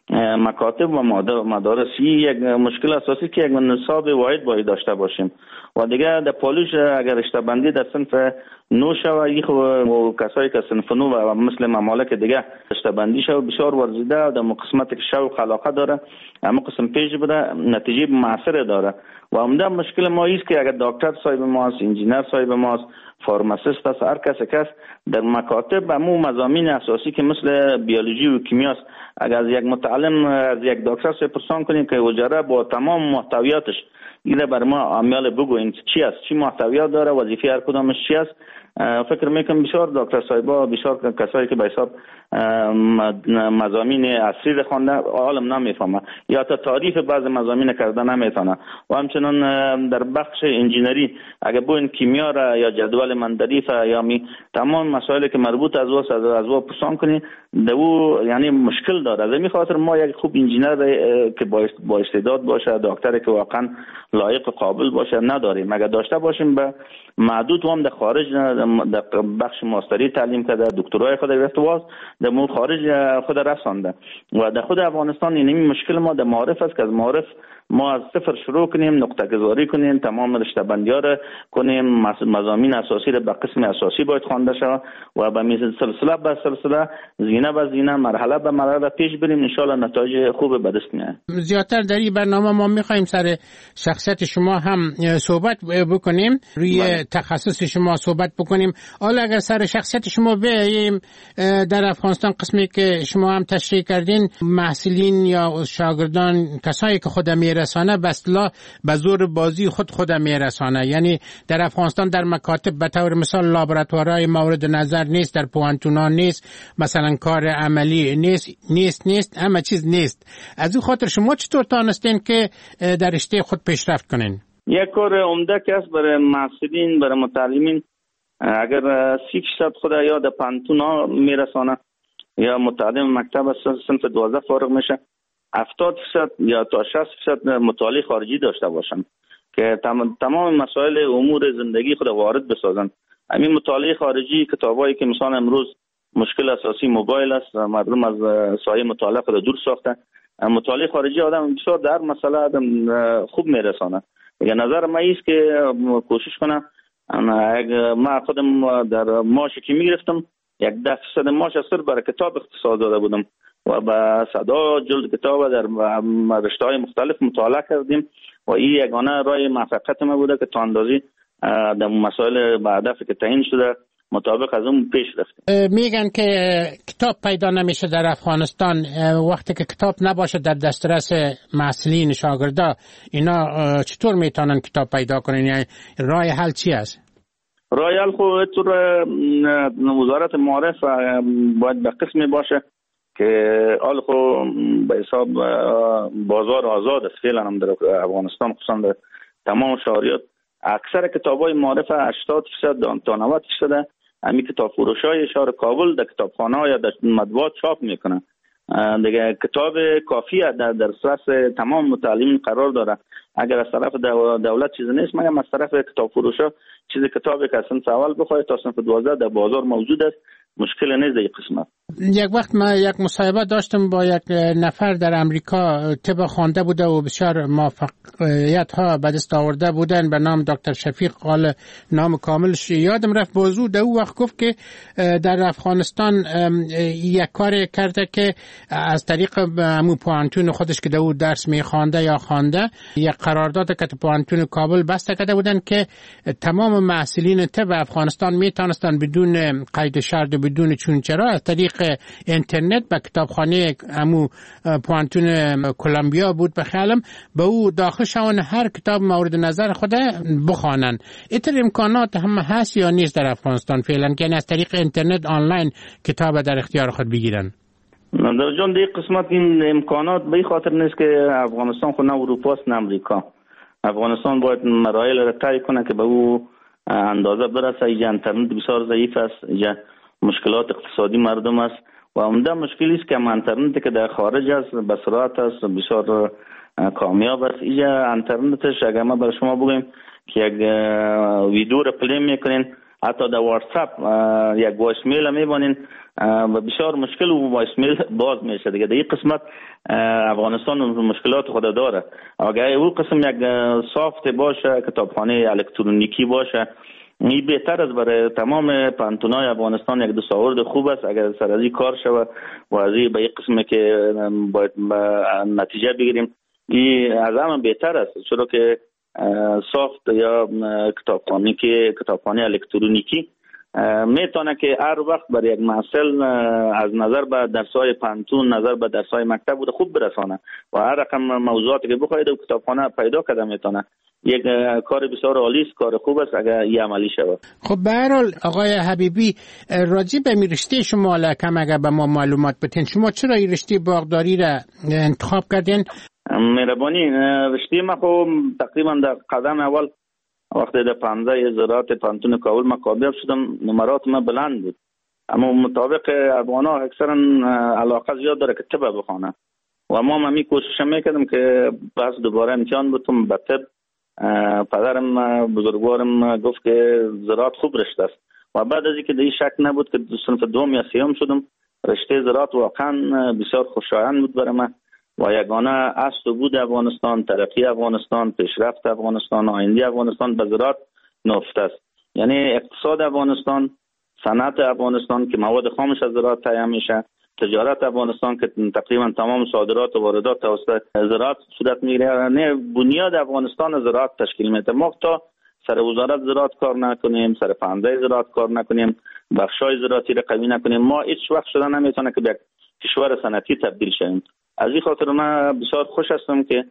مکاتب و مدارس یک مشکل اساسی که یک نصاب واحد باید داشته باشیم و دیگه در پالوش اگر رشته بندی در صنف نو شوه، یک و کسایی که صنف نو و مثل ممالک دیگه رشته بندی شوه بسیار ورزیده و در قسمت که شوق علاقه داره اما قسم پیش بده نتیجه معصر داره و عمده مشکل ما ایست که اگر دکتر صاحب ماست، انجینر صاحب ماست، فارماسیست است، هر کس کس در مکاتب همو مضامین اساسی که مثل بیولوژی و کیمیاست، اگر از یک متعلم از یک دکتر صاحب پرسان کنیم که وجره با تمام محتویاتش اینا بر ما عامل بگوین چی است، چی محتویات داره، وظیفه هر کدامش چی است، فکر میکنم بسیار دکتر صاحبا، بسیار کسایی که به حساب مضامین اصلی رو خوانده عالم نمیفهمه یا تا تعریف بعض مضامین کرده نمیتونه و همچنان در بخش انجینری اگر بوین کیمیا را یا جدول مندریف یا می تمام مسائلی که مربوط از واس از وا پرسان کنی دو یعنی مشکل داره. از این خاطر ما یک خوب انجینر که با استعداد باشه، دکتری که واقعا لایق و قابل باشه نداریم. اگر داشته باشیم به معدود هم در خارج در بخش ماستری تعلیم کرده، دکترای خود گرفته و در ملک خارج خود رسانده و در خود افغانستان این مشکل ما در معارف است که از معارف ما از صفر شروع کنیم، نقطه گذاری کنیم، تمام رشته بندی ها را کنیم، مضامین اساسی را به قسم اساسی باید خوانده شود و به میز سلسله به سلسله، زینه به زینه، مرحله به مرحله پیش بریم، ان شاء الله نتایج خوب به دست میاد. زیادتر در این برنامه ما میخوایم سر شخصیت شما هم صحبت بکنیم، روی بله. تخصص شما صحبت بکنیم. حالا اگر سر شخصیت شما بیاییم، در افغانستان قسمی که شما هم تشریح کردین، محصلین یا شاگردان کسایی که خود میرسانه به اصطلاح به زور بازی خود خود میرسانه، یعنی در افغانستان در مکاتب به طور مثال لابراتوارهای مورد نظر نیست، در پوانتونا نیست، مثلا کار عملی نیست نیست نیست همه چیز نیست. از این خاطر شما چطور تانستین که در رشته خود پیشرفت کنین؟ یک کار عمده که است برای محصلین، برای متعلمین، اگر سی فیصد خود یا در پوانتونا میرسانه یا متعلم مکتب صنف دوازده فارغ میشه، هفتاد درصد یا تا شصت درصد مطالعه خارجی داشته باشن که تمام مسائل امور زندگی خود وارد بسازن. همین مطالعه خارجی، کتابایی که مثلا امروز مشکل اساسی موبایل است، مردم از سایه مطالعه خود دور ساخته، مطالعه خارجی آدم بسیار در مسئله آدم خوب میرسانه. یه نظر ما ایست که کوشش کنم، ما خودم در ماشی که میگرفتم یک ده درصد ماش اصلا برای کتاب اختصاص داده بودم و با صدا جلد کتاب در رشته‌های مختلف مطالعه کردیم و این یگانه راه موفقیت ما بوده که تا اندازی در مسائل به هدفی که تعیین شده مطابق از اون پیش رفتیم. میگن که کتاب پیدا نمیشه در افغانستان. وقتی که کتاب نباشه در دسترس محصلین شاگردا، اینا چطور میتونن کتاب پیدا کنن؟ یعنی راه حل چی است؟ راه حل خود طور وزارت معارف باید به قسمی باشه که آل خو به حساب بازار آزاد است فعلا هم در افغانستان، خصوصا در تمام شهریات اکثر کتابای معارف هشتاد درصد تا نود درصد همین کتاب فروشای شهر کابل در کتابخانه یا در مطبوعات چاپ میکنن. دیگه کتاب کافی در دسترس تمام متعلمین قرار داره. اگر از طرف دولت چیز نیست، مگر از طرف کتاب فروشا چیز کتابی که اصلا سوال بخواهید تا صنف دوازده در بازار موجود است، مشکل نیست در این قسمت. یک وقت ما یک مصاحبه داشتم با یک نفر در امریکا، طب خوانده بوده و بسیار موفقیت ها به دست آورده بودن، به نام دکتر شفیق. قال نام کاملش یادم رفت. بازو در اون وقت گفت که در افغانستان یک کار کرده که از طریق همون پوانتون خودش که در اون درس میخوانده یا خوانده، یک قرارداد که پوانتون کابل بسته کرده بودن که تمام محصلین طب افغانستان میتونستن بدون قید شرط و بدون چون چرا از طریق اینترنت به کتابخانه همو پوانتون کلمبیا بود به خیالم به او داخل شون هر کتاب مورد نظر خود بخوانن. اینطور امکانات هم هست یا نیست در افغانستان فعلا که از طریق اینترنت آنلاین کتاب در اختیار خود بگیرن؟ در جان دیگه قسمت این امکانات به خاطر نیست که افغانستان خود نه اروپا است نه امریکا. افغانستان باید مراحل را طی کنه که به او اندازه برسه. اینجا اینترنت بسیار ضعیف است، اینجا مشکلات اقتصادی مردم است و عمده مشکلی است که اینترنتی که در خارج است به سرعت است، بسیار کامیاب است. اینجا اینترنتش اگر ما برای شما بگیم که یک ویدیو را پلی میکنین، حتی در واتساپ یک وایس میل میبانین و بسیار مشکل و وایس میل باز میشه. دیگه در این قسمت افغانستان مشکلات خود داره. اگر اون قسم یک سافت باشه، کتابخانه الکترونیکی باشه، این بهتر است برای تمام پانتونای افغانستان. یک دستاورد خوب است اگر سر از این کار شود و از این به یک قسم که باید نتیجه بگیریم، این از همه بهتر است، چرا که سافت یا کتابخانه که کتابخانه الکترونیکی میتونه که هر وقت برای یک محصل از نظر به درس‌های پانتون، نظر به درس‌های مکتب بوده خوب برسانه و هر رقم موضوعاتی که بخواید کتابخانه پیدا کرده میتونه. یک کار بسیار عالی است، کار خوب است اگر این عملی شود. خب به هر حال آقای حبیبی، راجع به می رشته شما لکم اگر به ما معلومات بتین، شما چرا این رشته باغداری را انتخاب کردین؟ مهربانی، رشته ما خب تقریبا در قدم اول وقتی در پانزده زراعت پانتون کابل ما کامیاب شدم، نمرات ما بلند بود، اما مطابق افغانا اکثرا علاقه زیاد داره که طب بخونه و ما ما می کوشش میکردم که بس دوباره امتحان بتم به طب. پدرم بزرگوارم گفت که زراعت خوب رشته است و بعد از اینکه در این شک نبود که صنف دوم یا سوم شدم، رشته زراعت واقعا بسیار خوشایند بود برای من و یگانه اصل بود افغانستان، ترقی افغانستان، پیشرفت افغانستان، آینده افغانستان به زراعت نهفته است. یعنی اقتصاد افغانستان، صنعت افغانستان که مواد خامش از زراعت تامین میشه، تجارت افغانستان که تقریبا تمام صادرات و واردات توسط زراعت صورت میگیره، یعنی بنیاد افغانستان زراعت تشکیل میده. ما تا سر وزارت زراعت کار نکنیم، سر پنده زراعت کار نکنیم، بخشای زراعتی را قوی نکنیم، ما هیچ وقت شده نمیتونه که به کشور صنعتی تبدیل شویم. از این خاطر من بسیار خوش هستم که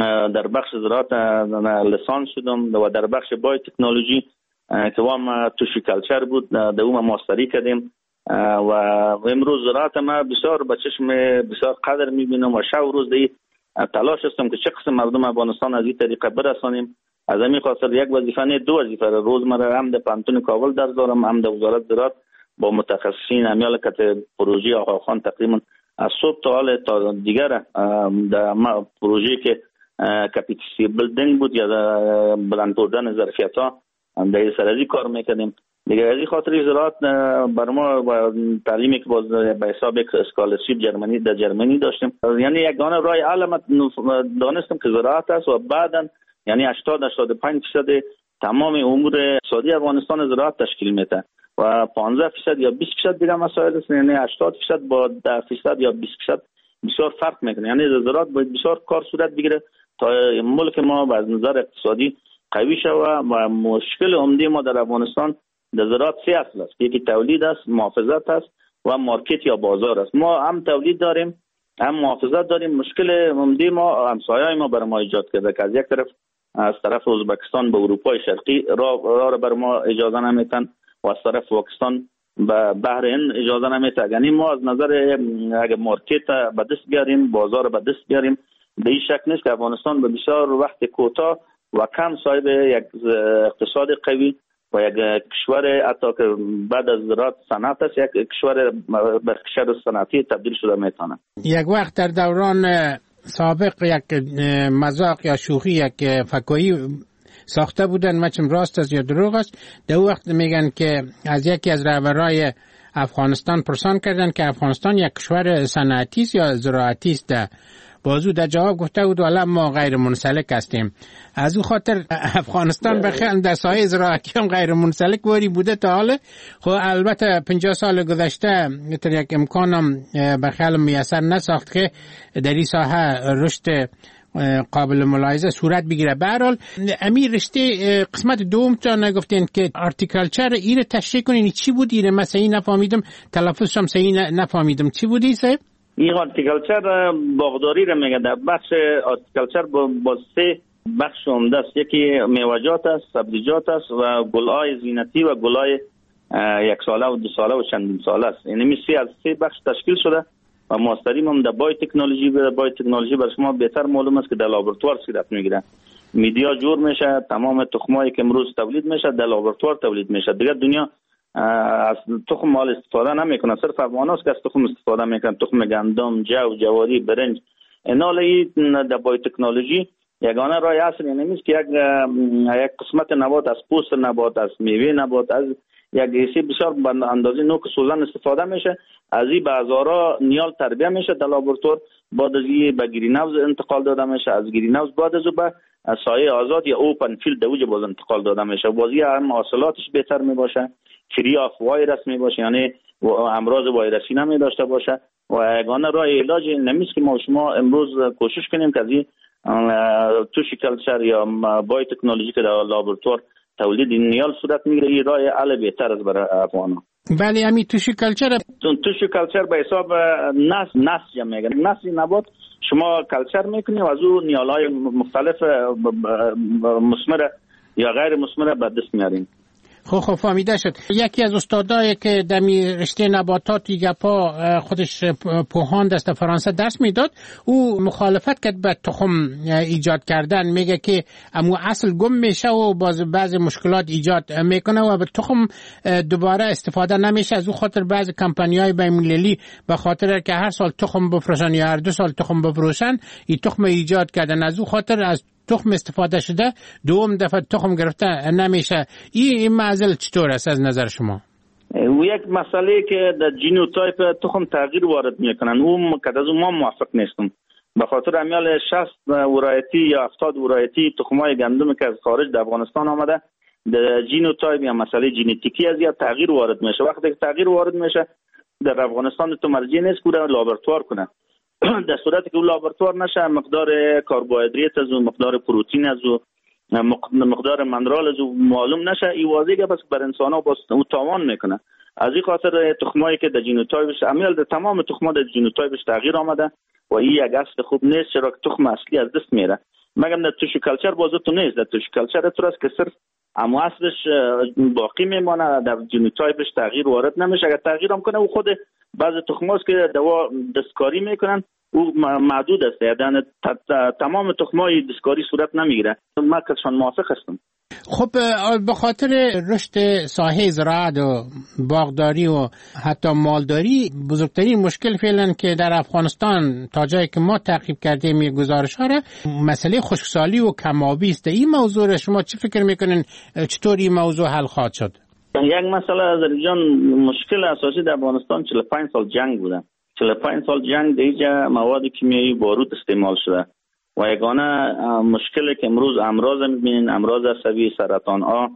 در بخش زراعت لیسانس شدم و در بخش بای تکنولوژی که وام توشی کلچر بود در اون ماستری کردیم و امروز زراعت ما بسیار به چشم بسیار قدر میبینم و شب و روز دی تلاش هستم که چه قسم مردم افغانستان از این طریقه برسانیم. از همین خاطر یک وظیفه نه دو وظیفه روزمره هم در پانتون کابل درس دارم، هم در وزارت زراعت با متخصصین امیال کت پروژه آقاخان تقریبا از صبح تا حال تا دیگر در پروژه که کپیسیتی بیلدینگ بود یا بلند بردن ظرفیت ها در سرازی کار میکنیم. دیگه از این خاطر زراعت بر ما و تعلیمی که باز به حساب یک اسکالرشیپ جرمنی در جرمنی داشتیم، یعنی یگانه راه حل دانستم که زراعت است و بعدا یعنی هشتاد تا هشتاد و پنج درصد تمام امور اقتصادی افغانستان زراعت تشکیل میده و پانزده درصد یا بیست درصد دیگه مسائل است، یعنی هشتاد درصد با ده درصد یا بیست درصد بسیار فرق میکنه. یعنی زراعت باید بسیار کار صورت بگیره تا ملک ما از نظر اقتصادی قوی شود و مشکل عمده ما در افغانستان در زراعت سه اصل است. یکی تولید است، محافظت است و مارکت یا بازار است. ما هم تولید داریم هم محافظت داریم. مشکل عمده ما همسایه‌های ما بر ما ایجاد کرده که از یک طرف از طرف ازبکستان به اروپای شرقی راه را بر ما اجازه نمیتن و از طرف پاکستان به بحر هند اجازه نمیتن. یعنی ما از نظر اگه مارکت به دست بیاریم، بازار به دست بیاریم، به این شک نیست که افغانستان به بسیار وقت کوتاه و کم صاحب یک اقتصاد قوی و یک کشور حتی که بعد از زراعت صنعت است یک کشور به کشور صنعتی تبدیل شده میتونه. یک وقت در دوران سابق یک مذاق یا شوخی یک فکاهی ساخته بودن، مچم راست است یا دروغ است، در وقت میگن که از یکی از رهبرای افغانستان پرسان کردن که افغانستان یک کشور صنعتی است یا زراعتی است. بازو در جواب گفته بود والا ما غیر منسلک هستیم. از او خاطر افغانستان بخیال در سایه زراعتی هم غیر منسلک واری بوده تا حاله. خب البته پنجاه سال گذشته تر یک امکانم بخیال میسر نساخت که در این ساحه رشد قابل ملاحظه صورت بگیره. به هر حال امیر رشته قسمت دوم تا نگفتین که آرتیکلچر ایره تشریح کنین چی بود؟ ایره مثلا این نفهمیدم، تلفظش هم صحیح نفهمیدم. چی بود این صاحب؟ این آرتیکلچر باغداری را میگه. در بخش آرتیکلچر با, با سه بخش عمده است. یکی میوه‌جات است، سبزیجات است و گل‌های زینتی و گل‌های یک ساله و دو ساله و چندین ساله است. یعنی می سه از سه بخش تشکیل شده و ماستریم هم در بای تکنولوژی به بای تکنولوژی برای شما بهتر معلوم است که در لابراتوار صورت میگیره. میدیا جور میشه، تمام تخمایی که امروز تولید میشه در لابراتوار تولید میشه. دیگه دنیا از تخم مال استفاده نمیکنه، صرف افغاناست که از تخم استفاده میکنن، تخم گندم، جو، جواری، برنج. اینالی در بای تکنولوژی یگانه راه اصل نمیست که یک یک قسمت نبات از پوست نبات، از میوه نبات، از یک گیسی بسیار به اندازه نوک سوزن استفاده میشه، از این به هزارا نیال تربیه میشه در لابراتوار، بعد از این به گرین هاوس انتقال داده میشه، از گرین هاوس بعد از به سایه آزاد یا اوپن فیلد دوج باز انتقال داده میشه. بازی هم حاصلاتش بهتر میباشه، فری آف وایرس میباشه، یعنی امراض وایرسی نمی داشته باشه و یگانه راه علاج نمیست که ما شما امروز کوشش کنیم که از این توشی کلچر یا بای تکنولوژی که در لابراتوار تولید نیال صورت میگیره، این راه حل بهتر است برای افغانان. ولی همین توشی کلچر توشی کلچر به حساب نس نس میگن، نس نبات شما کلچر میکنی و از اون نیالهای مختلف مثمر یا غیر مثمر به دست میاریم. خب خب فهمیده شد. یکی از استادایی که در رشته نباتات گپا خودش پوهاند است فرانسه درس میداد، او مخالفت کرد به تخم ایجاد کردن، میگه که امو اصل گم میشه و باز بعضی مشکلات ایجاد میکنه و به تخم دوباره استفاده نمیشه. از او خاطر بعضی کمپانی‌های بین‌المللی به خاطر که هر سال تخم بفروشن یا هر دو سال تخم بفروشن این تخم ایجاد کردن، از او خاطر از تخم استفاده شده دوم دفعه تخم گرفته نمیشه. این معضل چطور است از نظر شما؟ و یک مسئله که در ژنوتایپ تخم تغییر وارد میکنن اون که از ما موافق نیستم. به خاطر امیال شصت ورایتی یا هفتاد ورایتی تخمای گندم که از خارج در افغانستان آمده در ژنوتایپ یا مسئله ژنتیکی از یا تغییر وارد میشه. وقتی که تغییر وارد میشه در افغانستان تو مرجع نیست که لابراتوار کنه. در صورتی که اون لابراتوار نشه مقدار کربوهیدرات از و مقدار پروتئین از و مقدار منرال از و معلوم نشه ای واضحه که بس بر انسان ها باز او تاوان میکنه. از این خاطر تخمایی که در ژنوتایپش امیال در تمام تخما در ژنوتایپش تغییر آمده و این یک اصل خوب نیست، چرا که تخم اصلی از دست میره. مگم در توشو کلچر بازو تو نیست، در توشو کلچر تو است که صرف اما اصلش باقی میمانه، در ژنوتایپش تغییر وارد نمیشه. اگر تغییر هم کنه او خود بعض تخماست که دوا دستکاری میکنن او محدود است، یعنی تمام تخمای دستکاری صورت نمیگیره. من کسان موافق هستم. خب به خاطر رشد ساحه زراعت و باغداری و حتی مالداری بزرگترین مشکل فعلا که در افغانستان تا جایی که ما تعقیب کردیم یک گزارش ها را مسئله خشکسالی و کم‌آبی است. این موضوع را شما چی فکر میکنین چطور این موضوع حل خواهد شد؟ یک مسئله از جان مشکل اساسی در افغانستان چهل و پنج سال جنگ بوده. چهل و پنج سال جنگ در اینجا مواد کیمیایی بارود استعمال شده و یگانه مشکلی که امروز امراض میبینین، امراض عصبی، سرطان ها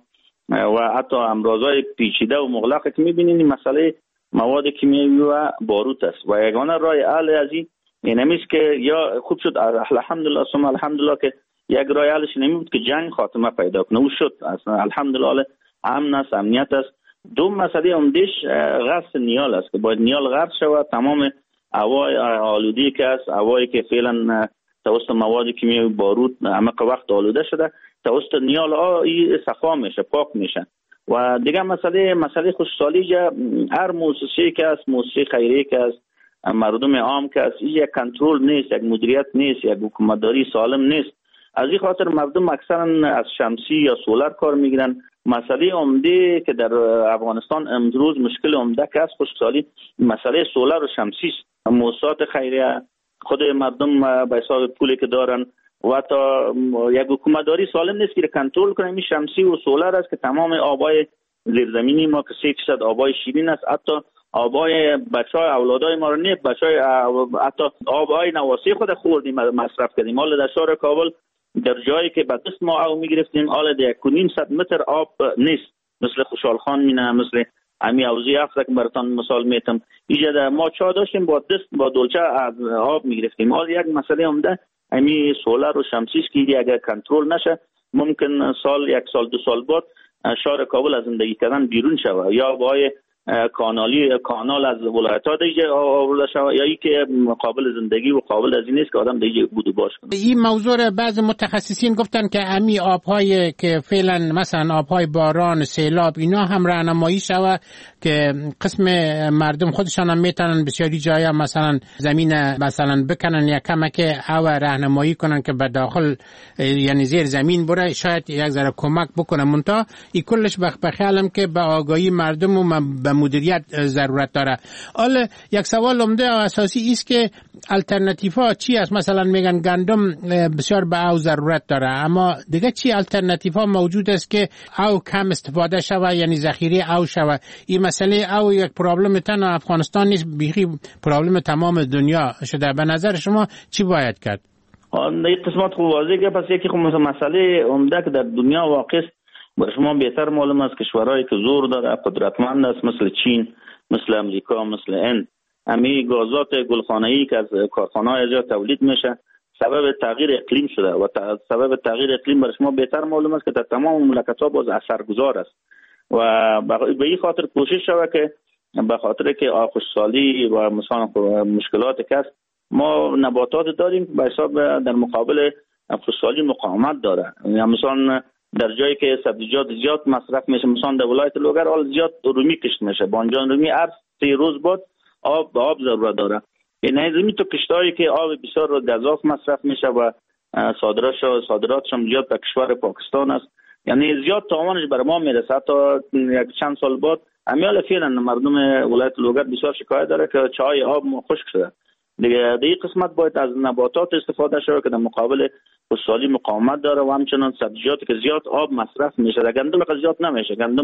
و حتی امراضهای پیچیده و مغلقه که میبینین این مسئله مواد کیمیایی و بارود است و یگانه راه حل از این اینمیست که یا خوب شد الحمدلله ثم الحمدلله که یک راه حلش نمیبود که جنگ خاتمه پیدا کنه. او شد اصلا الحمدلله امن است، امنیت است. دو مسئله عمده‌اش غرس نیال است که باید نیال غرس شود. تمام هوای آلودی که است، هوایی که فعلا توسط مواد کیمیایی بارود عمق وقت آلوده شده توسط نیال ها صفا میشه، پاک میشه. و دیگه مسئله مسئله خشکسالی هر مؤسسه‌ای که است، مؤسسه خیریه که است، مردم عام که است، این یک کنترل نیست، یک مدیریت نیست، یک حکومتداری سالم نیست. از این خاطر مردم اکثرا از شمسی یا سولر کار میگیرن. مسئله عمده که در افغانستان امروز مشکل عمده که است خشکسالی مسئله سولر و شمسی است. مؤسسات خیریه خود مردم به حساب پولی که دارن و تا یک حکومتداری سالم نیست که کنترل کنه. این شمسی و سولر است که تمام آبای زیرزمینی ما که سه درصد آبای شیرین است، حتی آبای بچهای اولادای ما رو نه، بچهای حتی آبای نواسی خود خوردیم مصرف کردیم. حالا در شهر کابل در جایی که به دست ما آب میگرفتیم حالا در یک و نیم صد متر آب نیست، مثل خوشحال خان مینه، مثل امی اوزی افزا که براتون مثال میتم. اینجا ما چا داشتیم با دست با دلچه آب میگرفتیم. حالا یک مسئله عمده امی سولر و شمسی است که اگر کنترل نشه ممکن سال یک سال دو سال بعد شهر کابل از زندگی کردن بیرون شود یا با کانالی کانال از ولایت‌ها دیگه آورده شود یا ای که قابل زندگی و قابل از این نیست که آدم دیگه بود و باش کنه. این موضوع بعض متخصصین گفتن که امی آب‌های که فعلا مثلا آب‌های باران، سیلاب اینا هم راهنمایی شود که قسم مردم خودشان هم میتونن بسیاری جایا مثلا زمین مثلا بکنن یا کمک او راهنمایی کنن که به داخل یعنی زیر زمین بره، شاید یک ذره کمک بکنه. منتها این کلش به خیالم که به آگاهی مردم و به مدیریت ضرورت داره. حالا یک سوال عمده و اساسی است که الटरनेटिव्ها چی است؟ مثلا میگن گندم بسیار به او ضرورت داره، اما دیگه چی الटरनेटिव्ها موجود است که او کم استفاده شود یعنی ذخیره او شود؟ این مسئله او یک پرابلم تنها افغانستان نیست، بیخی پرابلم تمام دنیا شده. به نظر شما چی باید کرد؟ این قسمت خوب واضحه. پس یکی خب مسئله عمده که در دنیا واقع است برای شما بهتر معلوم است. کشورهایی که زور داره، قدرتمند است، مثل چین، مثل امریکا، مثل هند، امی گازات گلخانه‌ای که از کارخانه‌های جا تولید میشه سبب تغییر اقلیم شده و سبب تغییر اقلیم برای شما بهتر معلوم است که در تمام مملکت‌ها باز اثرگذار است و به این خاطر کوشش شود که به خاطر که خشکسالی و مثلا مشکلات که است ما نباتات داریم به حساب در مقابل خشکسالی مقاومت داره. یعنی مثلا در جایی که سبزیجات زیاد مصرف میشه، مثلا در ولایت لوگر حال زیاد رومی کشت میشه، بانجان رومی هر سه روز بعد آب به آب ضرورت داره. این زمین تو کشتایی که آب بسیار گزاف مصرف میشه و صادراتش صادراتش هم زیاد به کشور پاکستان است، یعنی زیاد تاوانش بر ما میرسه. تا یک چند سال بعد امیال فعلا مردم ولایت لوگر بسیار شکایت داره که چای آب خشک شده. دیگه در این قسمت باید از نباتات استفاده شود که در مقابل خشکسالی مقاومت داره و همچنان سبزیجاتی که زیاد آب مصرف میشه. در گندم که زیاد نمیشه، گندم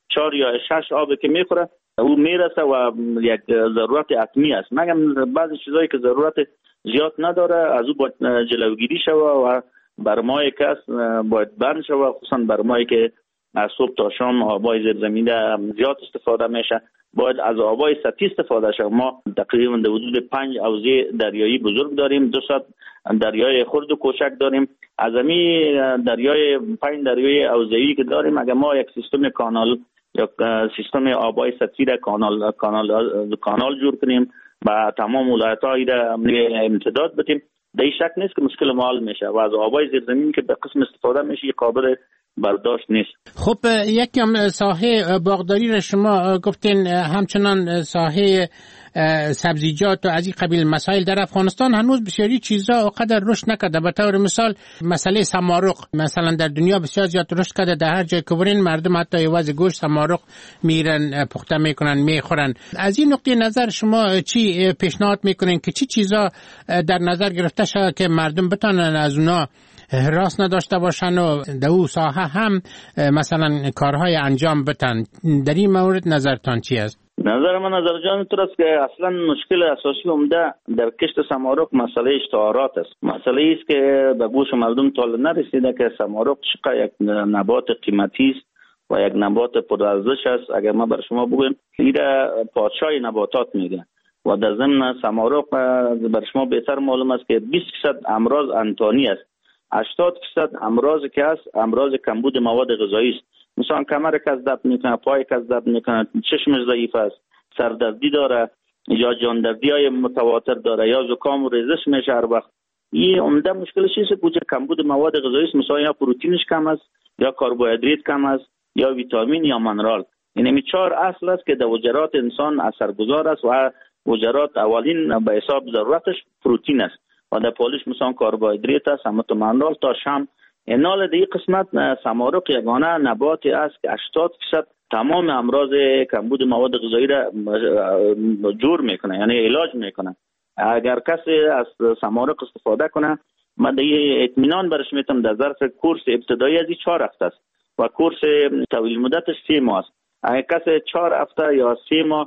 چهار یا شش آب که میخوره او میرسه و یک ضرورت حتمی است. مگم بعضی چیزایی که ضرورت زیاد نداره از او باید جلوگیری شوه و برمای کس باید بند شوه، خصوصا برمایی که از صبح تا شام آبای زیرزمینی زیاد استفاده میشه باید از آبای سطحی استفاده شوه. ما تقریبا در حدود پنج حوزه دریایی بزرگ داریم، دو صد دریای خرد و کوچک داریم. از همین دریای پنج دریای حوزه‌ای که داریم اگر ما یک سیستم کانال یا سیستم آبای سطحی را کانال کانال کانال جور کنیم و تمام ولایت‌ها را امتداد بدیم، در این شک نیست که مشکل ما حل میشه و از آبای زیرزمین که به قسم استفاده میشه قابل برداشت نیست. خب یکم ساحه باغداری را شما گفتین، همچنان ساحه سبزیجات و از این قبیل مسائل در افغانستان هنوز بسیاری چیزا اونقدر رشد نکرده. به طور مثال مسئله سمارق مثلا در دنیا بسیار زیاد رشد کرده، در هر جای که برین مردم حتی یواز گوشت سمارق میرن پخته میکنن میخورن. از این نقطه نظر شما چی پیشنهاد میکنین که چی چیزا در نظر گرفته شود که مردم بتونن از اونا راست نداشته باشن و در اون ساحه هم مثلا کارهای انجام بدن؟ در این مورد نظرتان چی است؟ نظر من نظر جان تو است که اصلا مشکل اساسی عمده در کشت سمارق مسئله اشتهارات است. مسئله است که به گوش مردم تا نرسیده که سمارق چقدر یک نبات قیمتی است و یک نبات پرارزش است. اگر ما بر شما بگویم ایره پادشاه نباتات میگه و در ضمن سمارق بر شما بهتر معلوم است که بیست درصد امراض انتانی است، هشتاد درصد امراضی که است امراض کمبود مواد غذایی است. مثلا کمر کس درد میکنه، پای کس درد میکنه، چشمش ضعیف است، سردردی داره یا جاندردی های متواتر داره یا زکام و ریزش میشه هر وقت. این عمده مشکلش است که کمبود مواد غذایی است. مثلا یا پروتئینش کم است یا کربوهیدرات کم است یا ویتامین یا منرال. این می چهار اصل است که در وجرات انسان اثرگذار است و وجرات اولین به حساب ضرورتش پروتئین است و در پالش مثلا کربوهیدرات است، هم منرال تا شام. اینال در این قسمت سمارق یگانه نباتی است که هشتاد درصد تمام امراض کمبود مواد غذایی را جور میکنه، یعنی علاج میکنه. اگر کسی از سمارق استفاده کنه من در اطمینان برش میتونم در ظرف کورس ابتدایی از این چهار هفته است و کورس طویل مدتش سه ماه است. اگر کسی چهار هفته یا سه ماه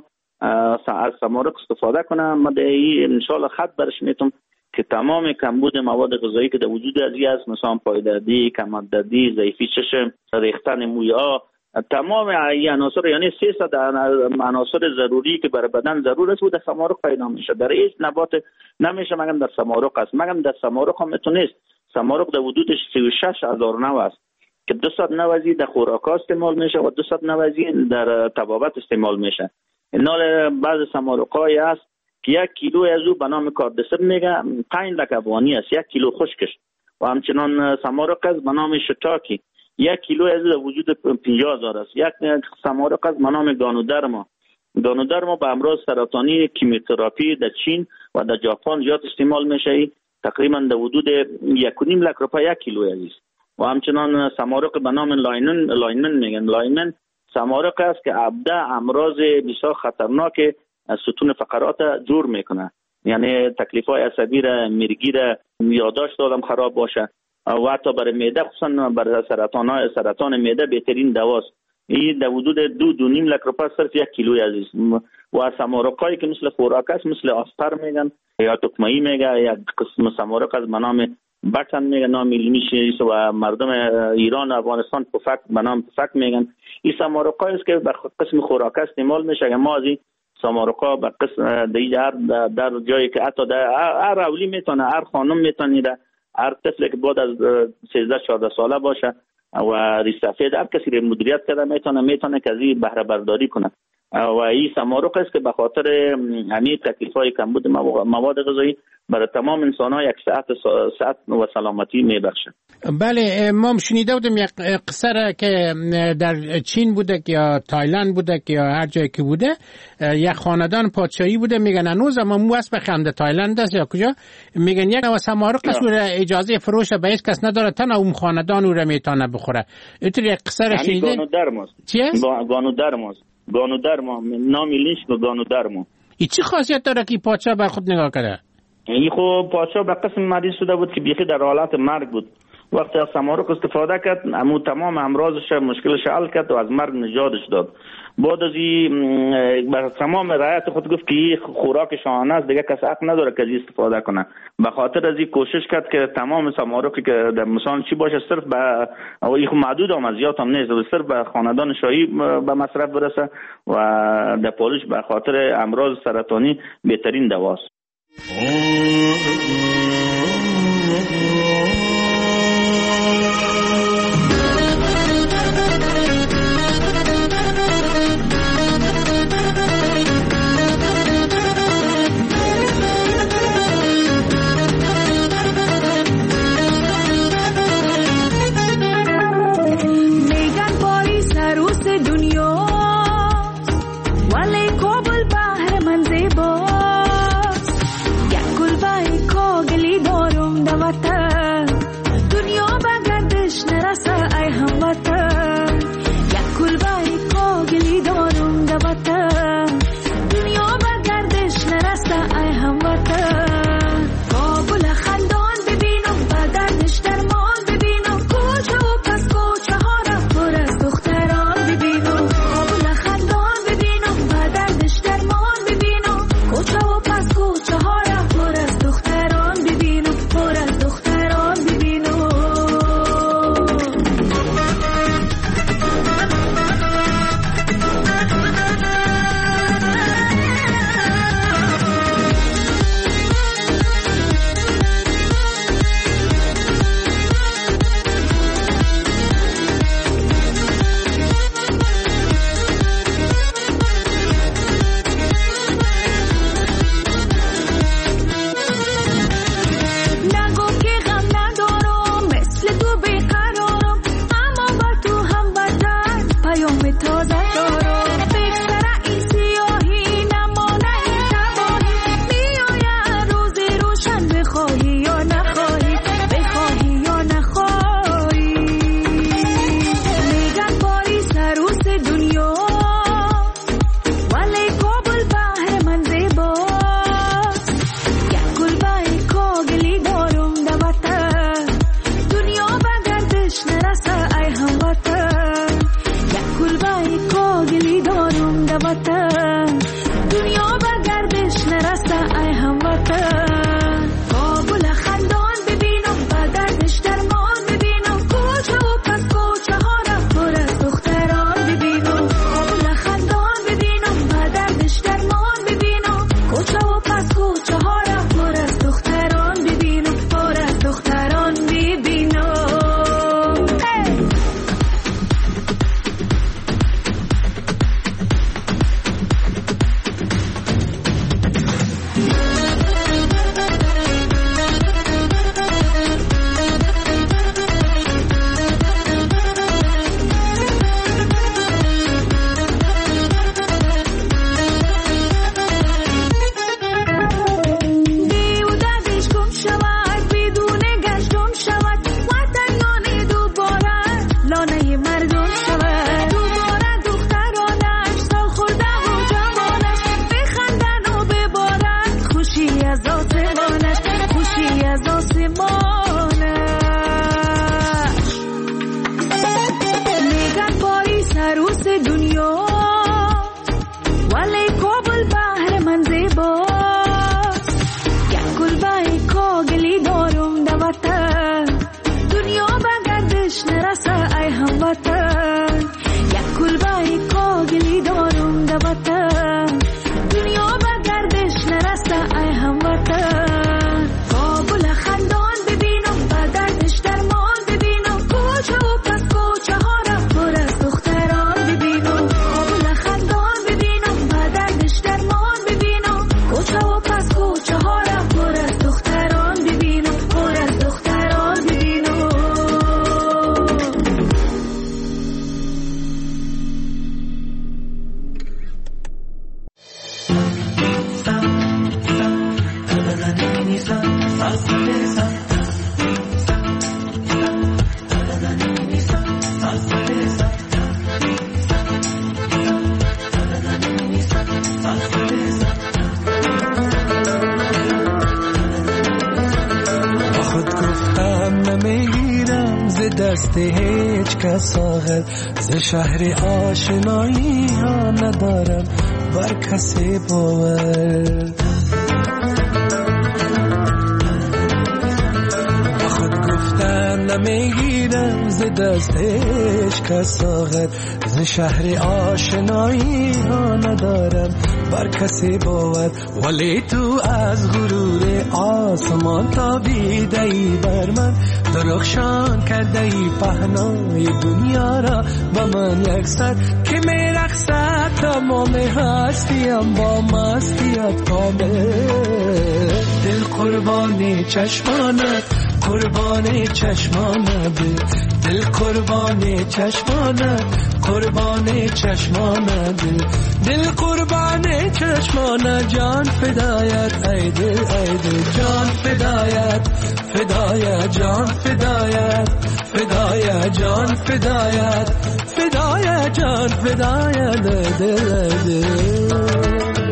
از سمارق استفاده کنه من در این انشالله خط برش میتونم که تمام کمبود مواد غذایی که در وجود ازی است، مثلا پایدردی، کمردردی، ضعیفی چشم، ریختن مویا، تمام این عناصر یعنی سیصد عناصر ضروری که برای بدن ضرور است و در سمارق پیدا میشه. در هیچ نبات نمیشه مگم در سمارق است. مگم در سمارق هم میتونست. سمارق در حدود سی و شش هزار نوع است که دویست نوعی در خوراک استعمال میشه و دویست نوعی در طبابت استعمال میشه. اینال بعض سمارق‌های است که یک کیلو از او به نام کاردسب میگه پنج لک افغانی است، یک کیلو خشکش. و همچنان سمارق است به نام شتاکی، یک کیلو از او وجود پنجاه هزار است. یک سمارق است به نام گانودرما. گانودرما به امراض سرطانی کیموتراپی در چین و در ژاپن زیاد استعمال میشه، تقریبا در حدود یک و نیم لک روپیه یک کیلو است. و همچنان سمارق به نام لاینن لاینن میگن. لاینن سمارق است که ابدا امراض بسیار خطرناک ستون فقرات جور میکنه، یعنی تکلیف های عصبی را، میرگی را، یادداشت آدم خراب باشه و حتی برای معده، خصوصا برای سرطان های سرطان معده بهترین دواست. این در حدود دو دو نیم لک روپیه صرف یک کیلوی عزیز. و سمارقایی که مثل خوراک است مثل آسپر میگن یا تکمه‌ای میگه، یک قسم سمارق از به نام بطن میگن، نام علمیش و مردم ایران و افغانستان پفک به نام پفک میگن. این سمارقایی است که به قسم خوراک استعمال میشه. ما از این سمارقا به قسم دیگر در جایی که حتی در هر اولی میتونه، هر خانم میتونه، هر طفلی که بعد از سیزده چهارده ساله باشه و ریسافید هر کسی رو مدیریت کرده میتونه میتونه که از این بهره برداری کنه. و این سمارق است که به خاطر همین تکلیف‌های کمبود مواد غذایی برای تمام انسان‌ها یک صحت صحت و سلامتی میبخشه. بله، ما شنیده بودیم یک قصه را که در چین بوده یا تایلند بوده یا هر جایی که بوده، یک خاندان پادشاهی بوده، میگن هنوز اما مو است بخنده تایلند است یا کجا، میگن یک نوع سمارق است و اجازه فروش به هیچ کس نداره، تنها اون خاندان او را میتونه بخوره. اینطوری یک قصه را شنیده؟ چی است؟ گانودرماست. گانودرما، نام ایلیش به گانودرما. این چی خاصیت داره که پادشاه بر خود نگاه کرده؟ این خب پادشاه به قسم مریض شده بود که بیخی در حالت مرگ بود وقتی از سمارک استفاده کرد امو تمام امراضش مشکلش حل کرد و از مرگ نجاتش داد. بعد از این بر تمام رعایت خود گفت که این خوراک شاهانه است، دیگه کس حق نداره که از استفاده کنه. به خاطر از این کوشش کرد که تمام سمارکی که در مثلا چی باشه صرف به این محدود هم زیاد هم نیست، صرف به خاندان شاهی به مصرف برسه و در پالش به خاطر امراض سرطانی بهترین دواست. خود گفتم نمیگیرم دست هیچ کس آخر ز شهر آشنایی ها ندارم بر کسی باور خود گفتن نمیگیرم ز دست هیچ کس آخر ز شهر آشنایی ها ندارم بر کسی باور ولی تو از غرور آسمان تابیده ای بر من درخشان کرده ای پهنای دنیا را با من یک سر که می رقصد تمام هستیم با مستیت کامل دل قربانی چشمانت قربانی چشمانت دل قربانی چشمانت قربانی چشمانت دل قربانی چشمانت جان فدایت ای دل ای دل جان فدایت فدایت جان فدایت فدایت جان فدایت فدایت جان فدایت دل دل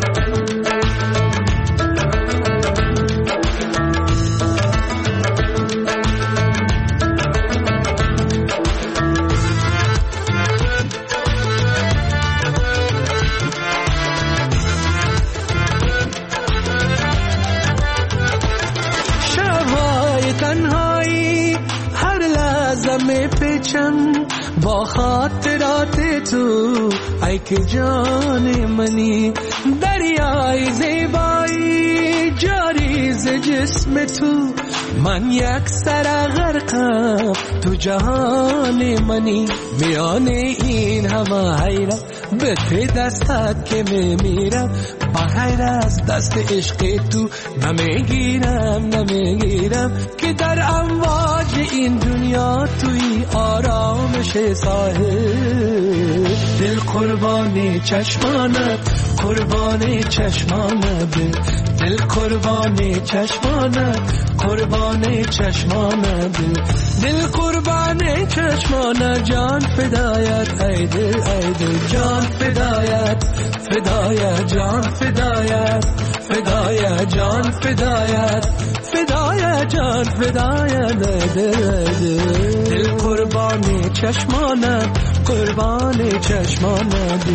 با خاطرات تو ای که جان منی دریای زیبایی جاری ز جسم تو من یک سر غرقم تو جهان منی میان این همه حیرت به ته دستت که میمیرم بغیر از دست عشق تو نمیگیرم نمیگیرم که در امواج این دنیا توی آرامش ساحل دل قربانی چشمانت قربانی چشمانت دل قربانی چشمانت قربانی چشمانت دل قربانی چشمانت جان فدایت ای دل ای دل جان فدایت فدایت جان فدایت فدایت جان فدایت فدایت جان فدایت دل دل دل قربانی چشمانت قربانی چشمانت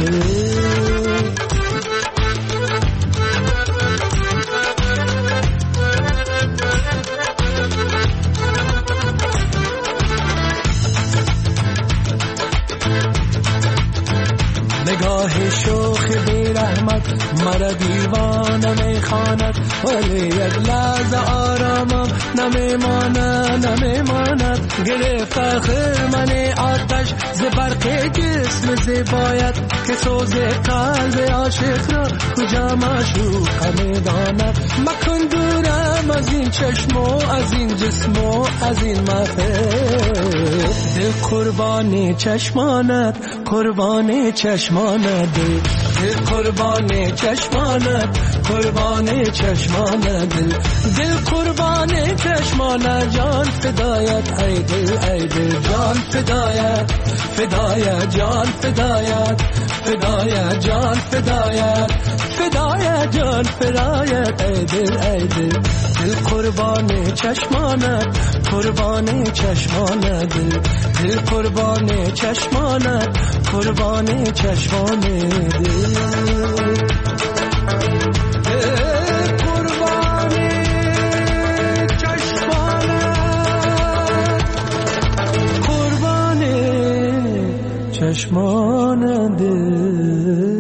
نگاه شوخ بی رحمت مرا دیوانه میخواند ولی یک لحظه آرامم نمیماند نمیماند گرفت آخر من آتش ز برق جسم زیبایت که سوز قلب عاشق را کجا معشوق میداند مکن دورم از این چشم و از این جسم و از این محفل دل قربانی چشمانت قربانی چشمانت دل قربانی چشمانت قربانی چشمانت دل دل قربانی چشمانت جان فدایت ای دل ای دل جان فدایت فدایت جان فدایت فدایت جان فدایت فدایت جان فدایت ای دل ای دل دل قربانی چشمانت قربانی چشمانت دل دل قربانی چشمانت قربانی چشمانت دل چشمان دل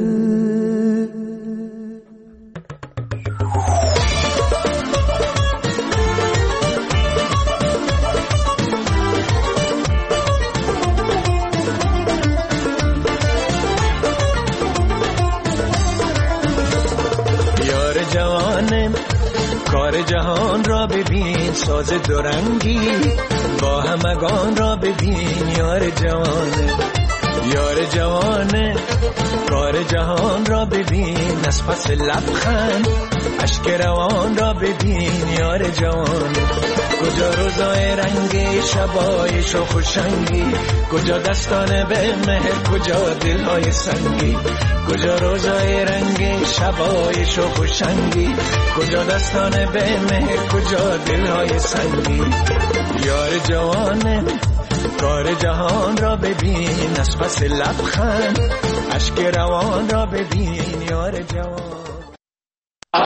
یار جوانم کار جهان را ببین ساز دورنگی با همگان را ببین یار جوانم یار جوانه کار جهان را ببین از پس لبخند اشک روان را ببین یار جوانه کجا روزای رنگی شبای شوخ و شنگی کجا دستان به مهر کجا دلهای سنگی کجا روزای رنگی شبای شوخ و شنگی کجا دستان به مهر کجا دلهای سنگی یار جوانه کار جهان را ببین، از پس لبخند اشک روان را ببین یار جوان.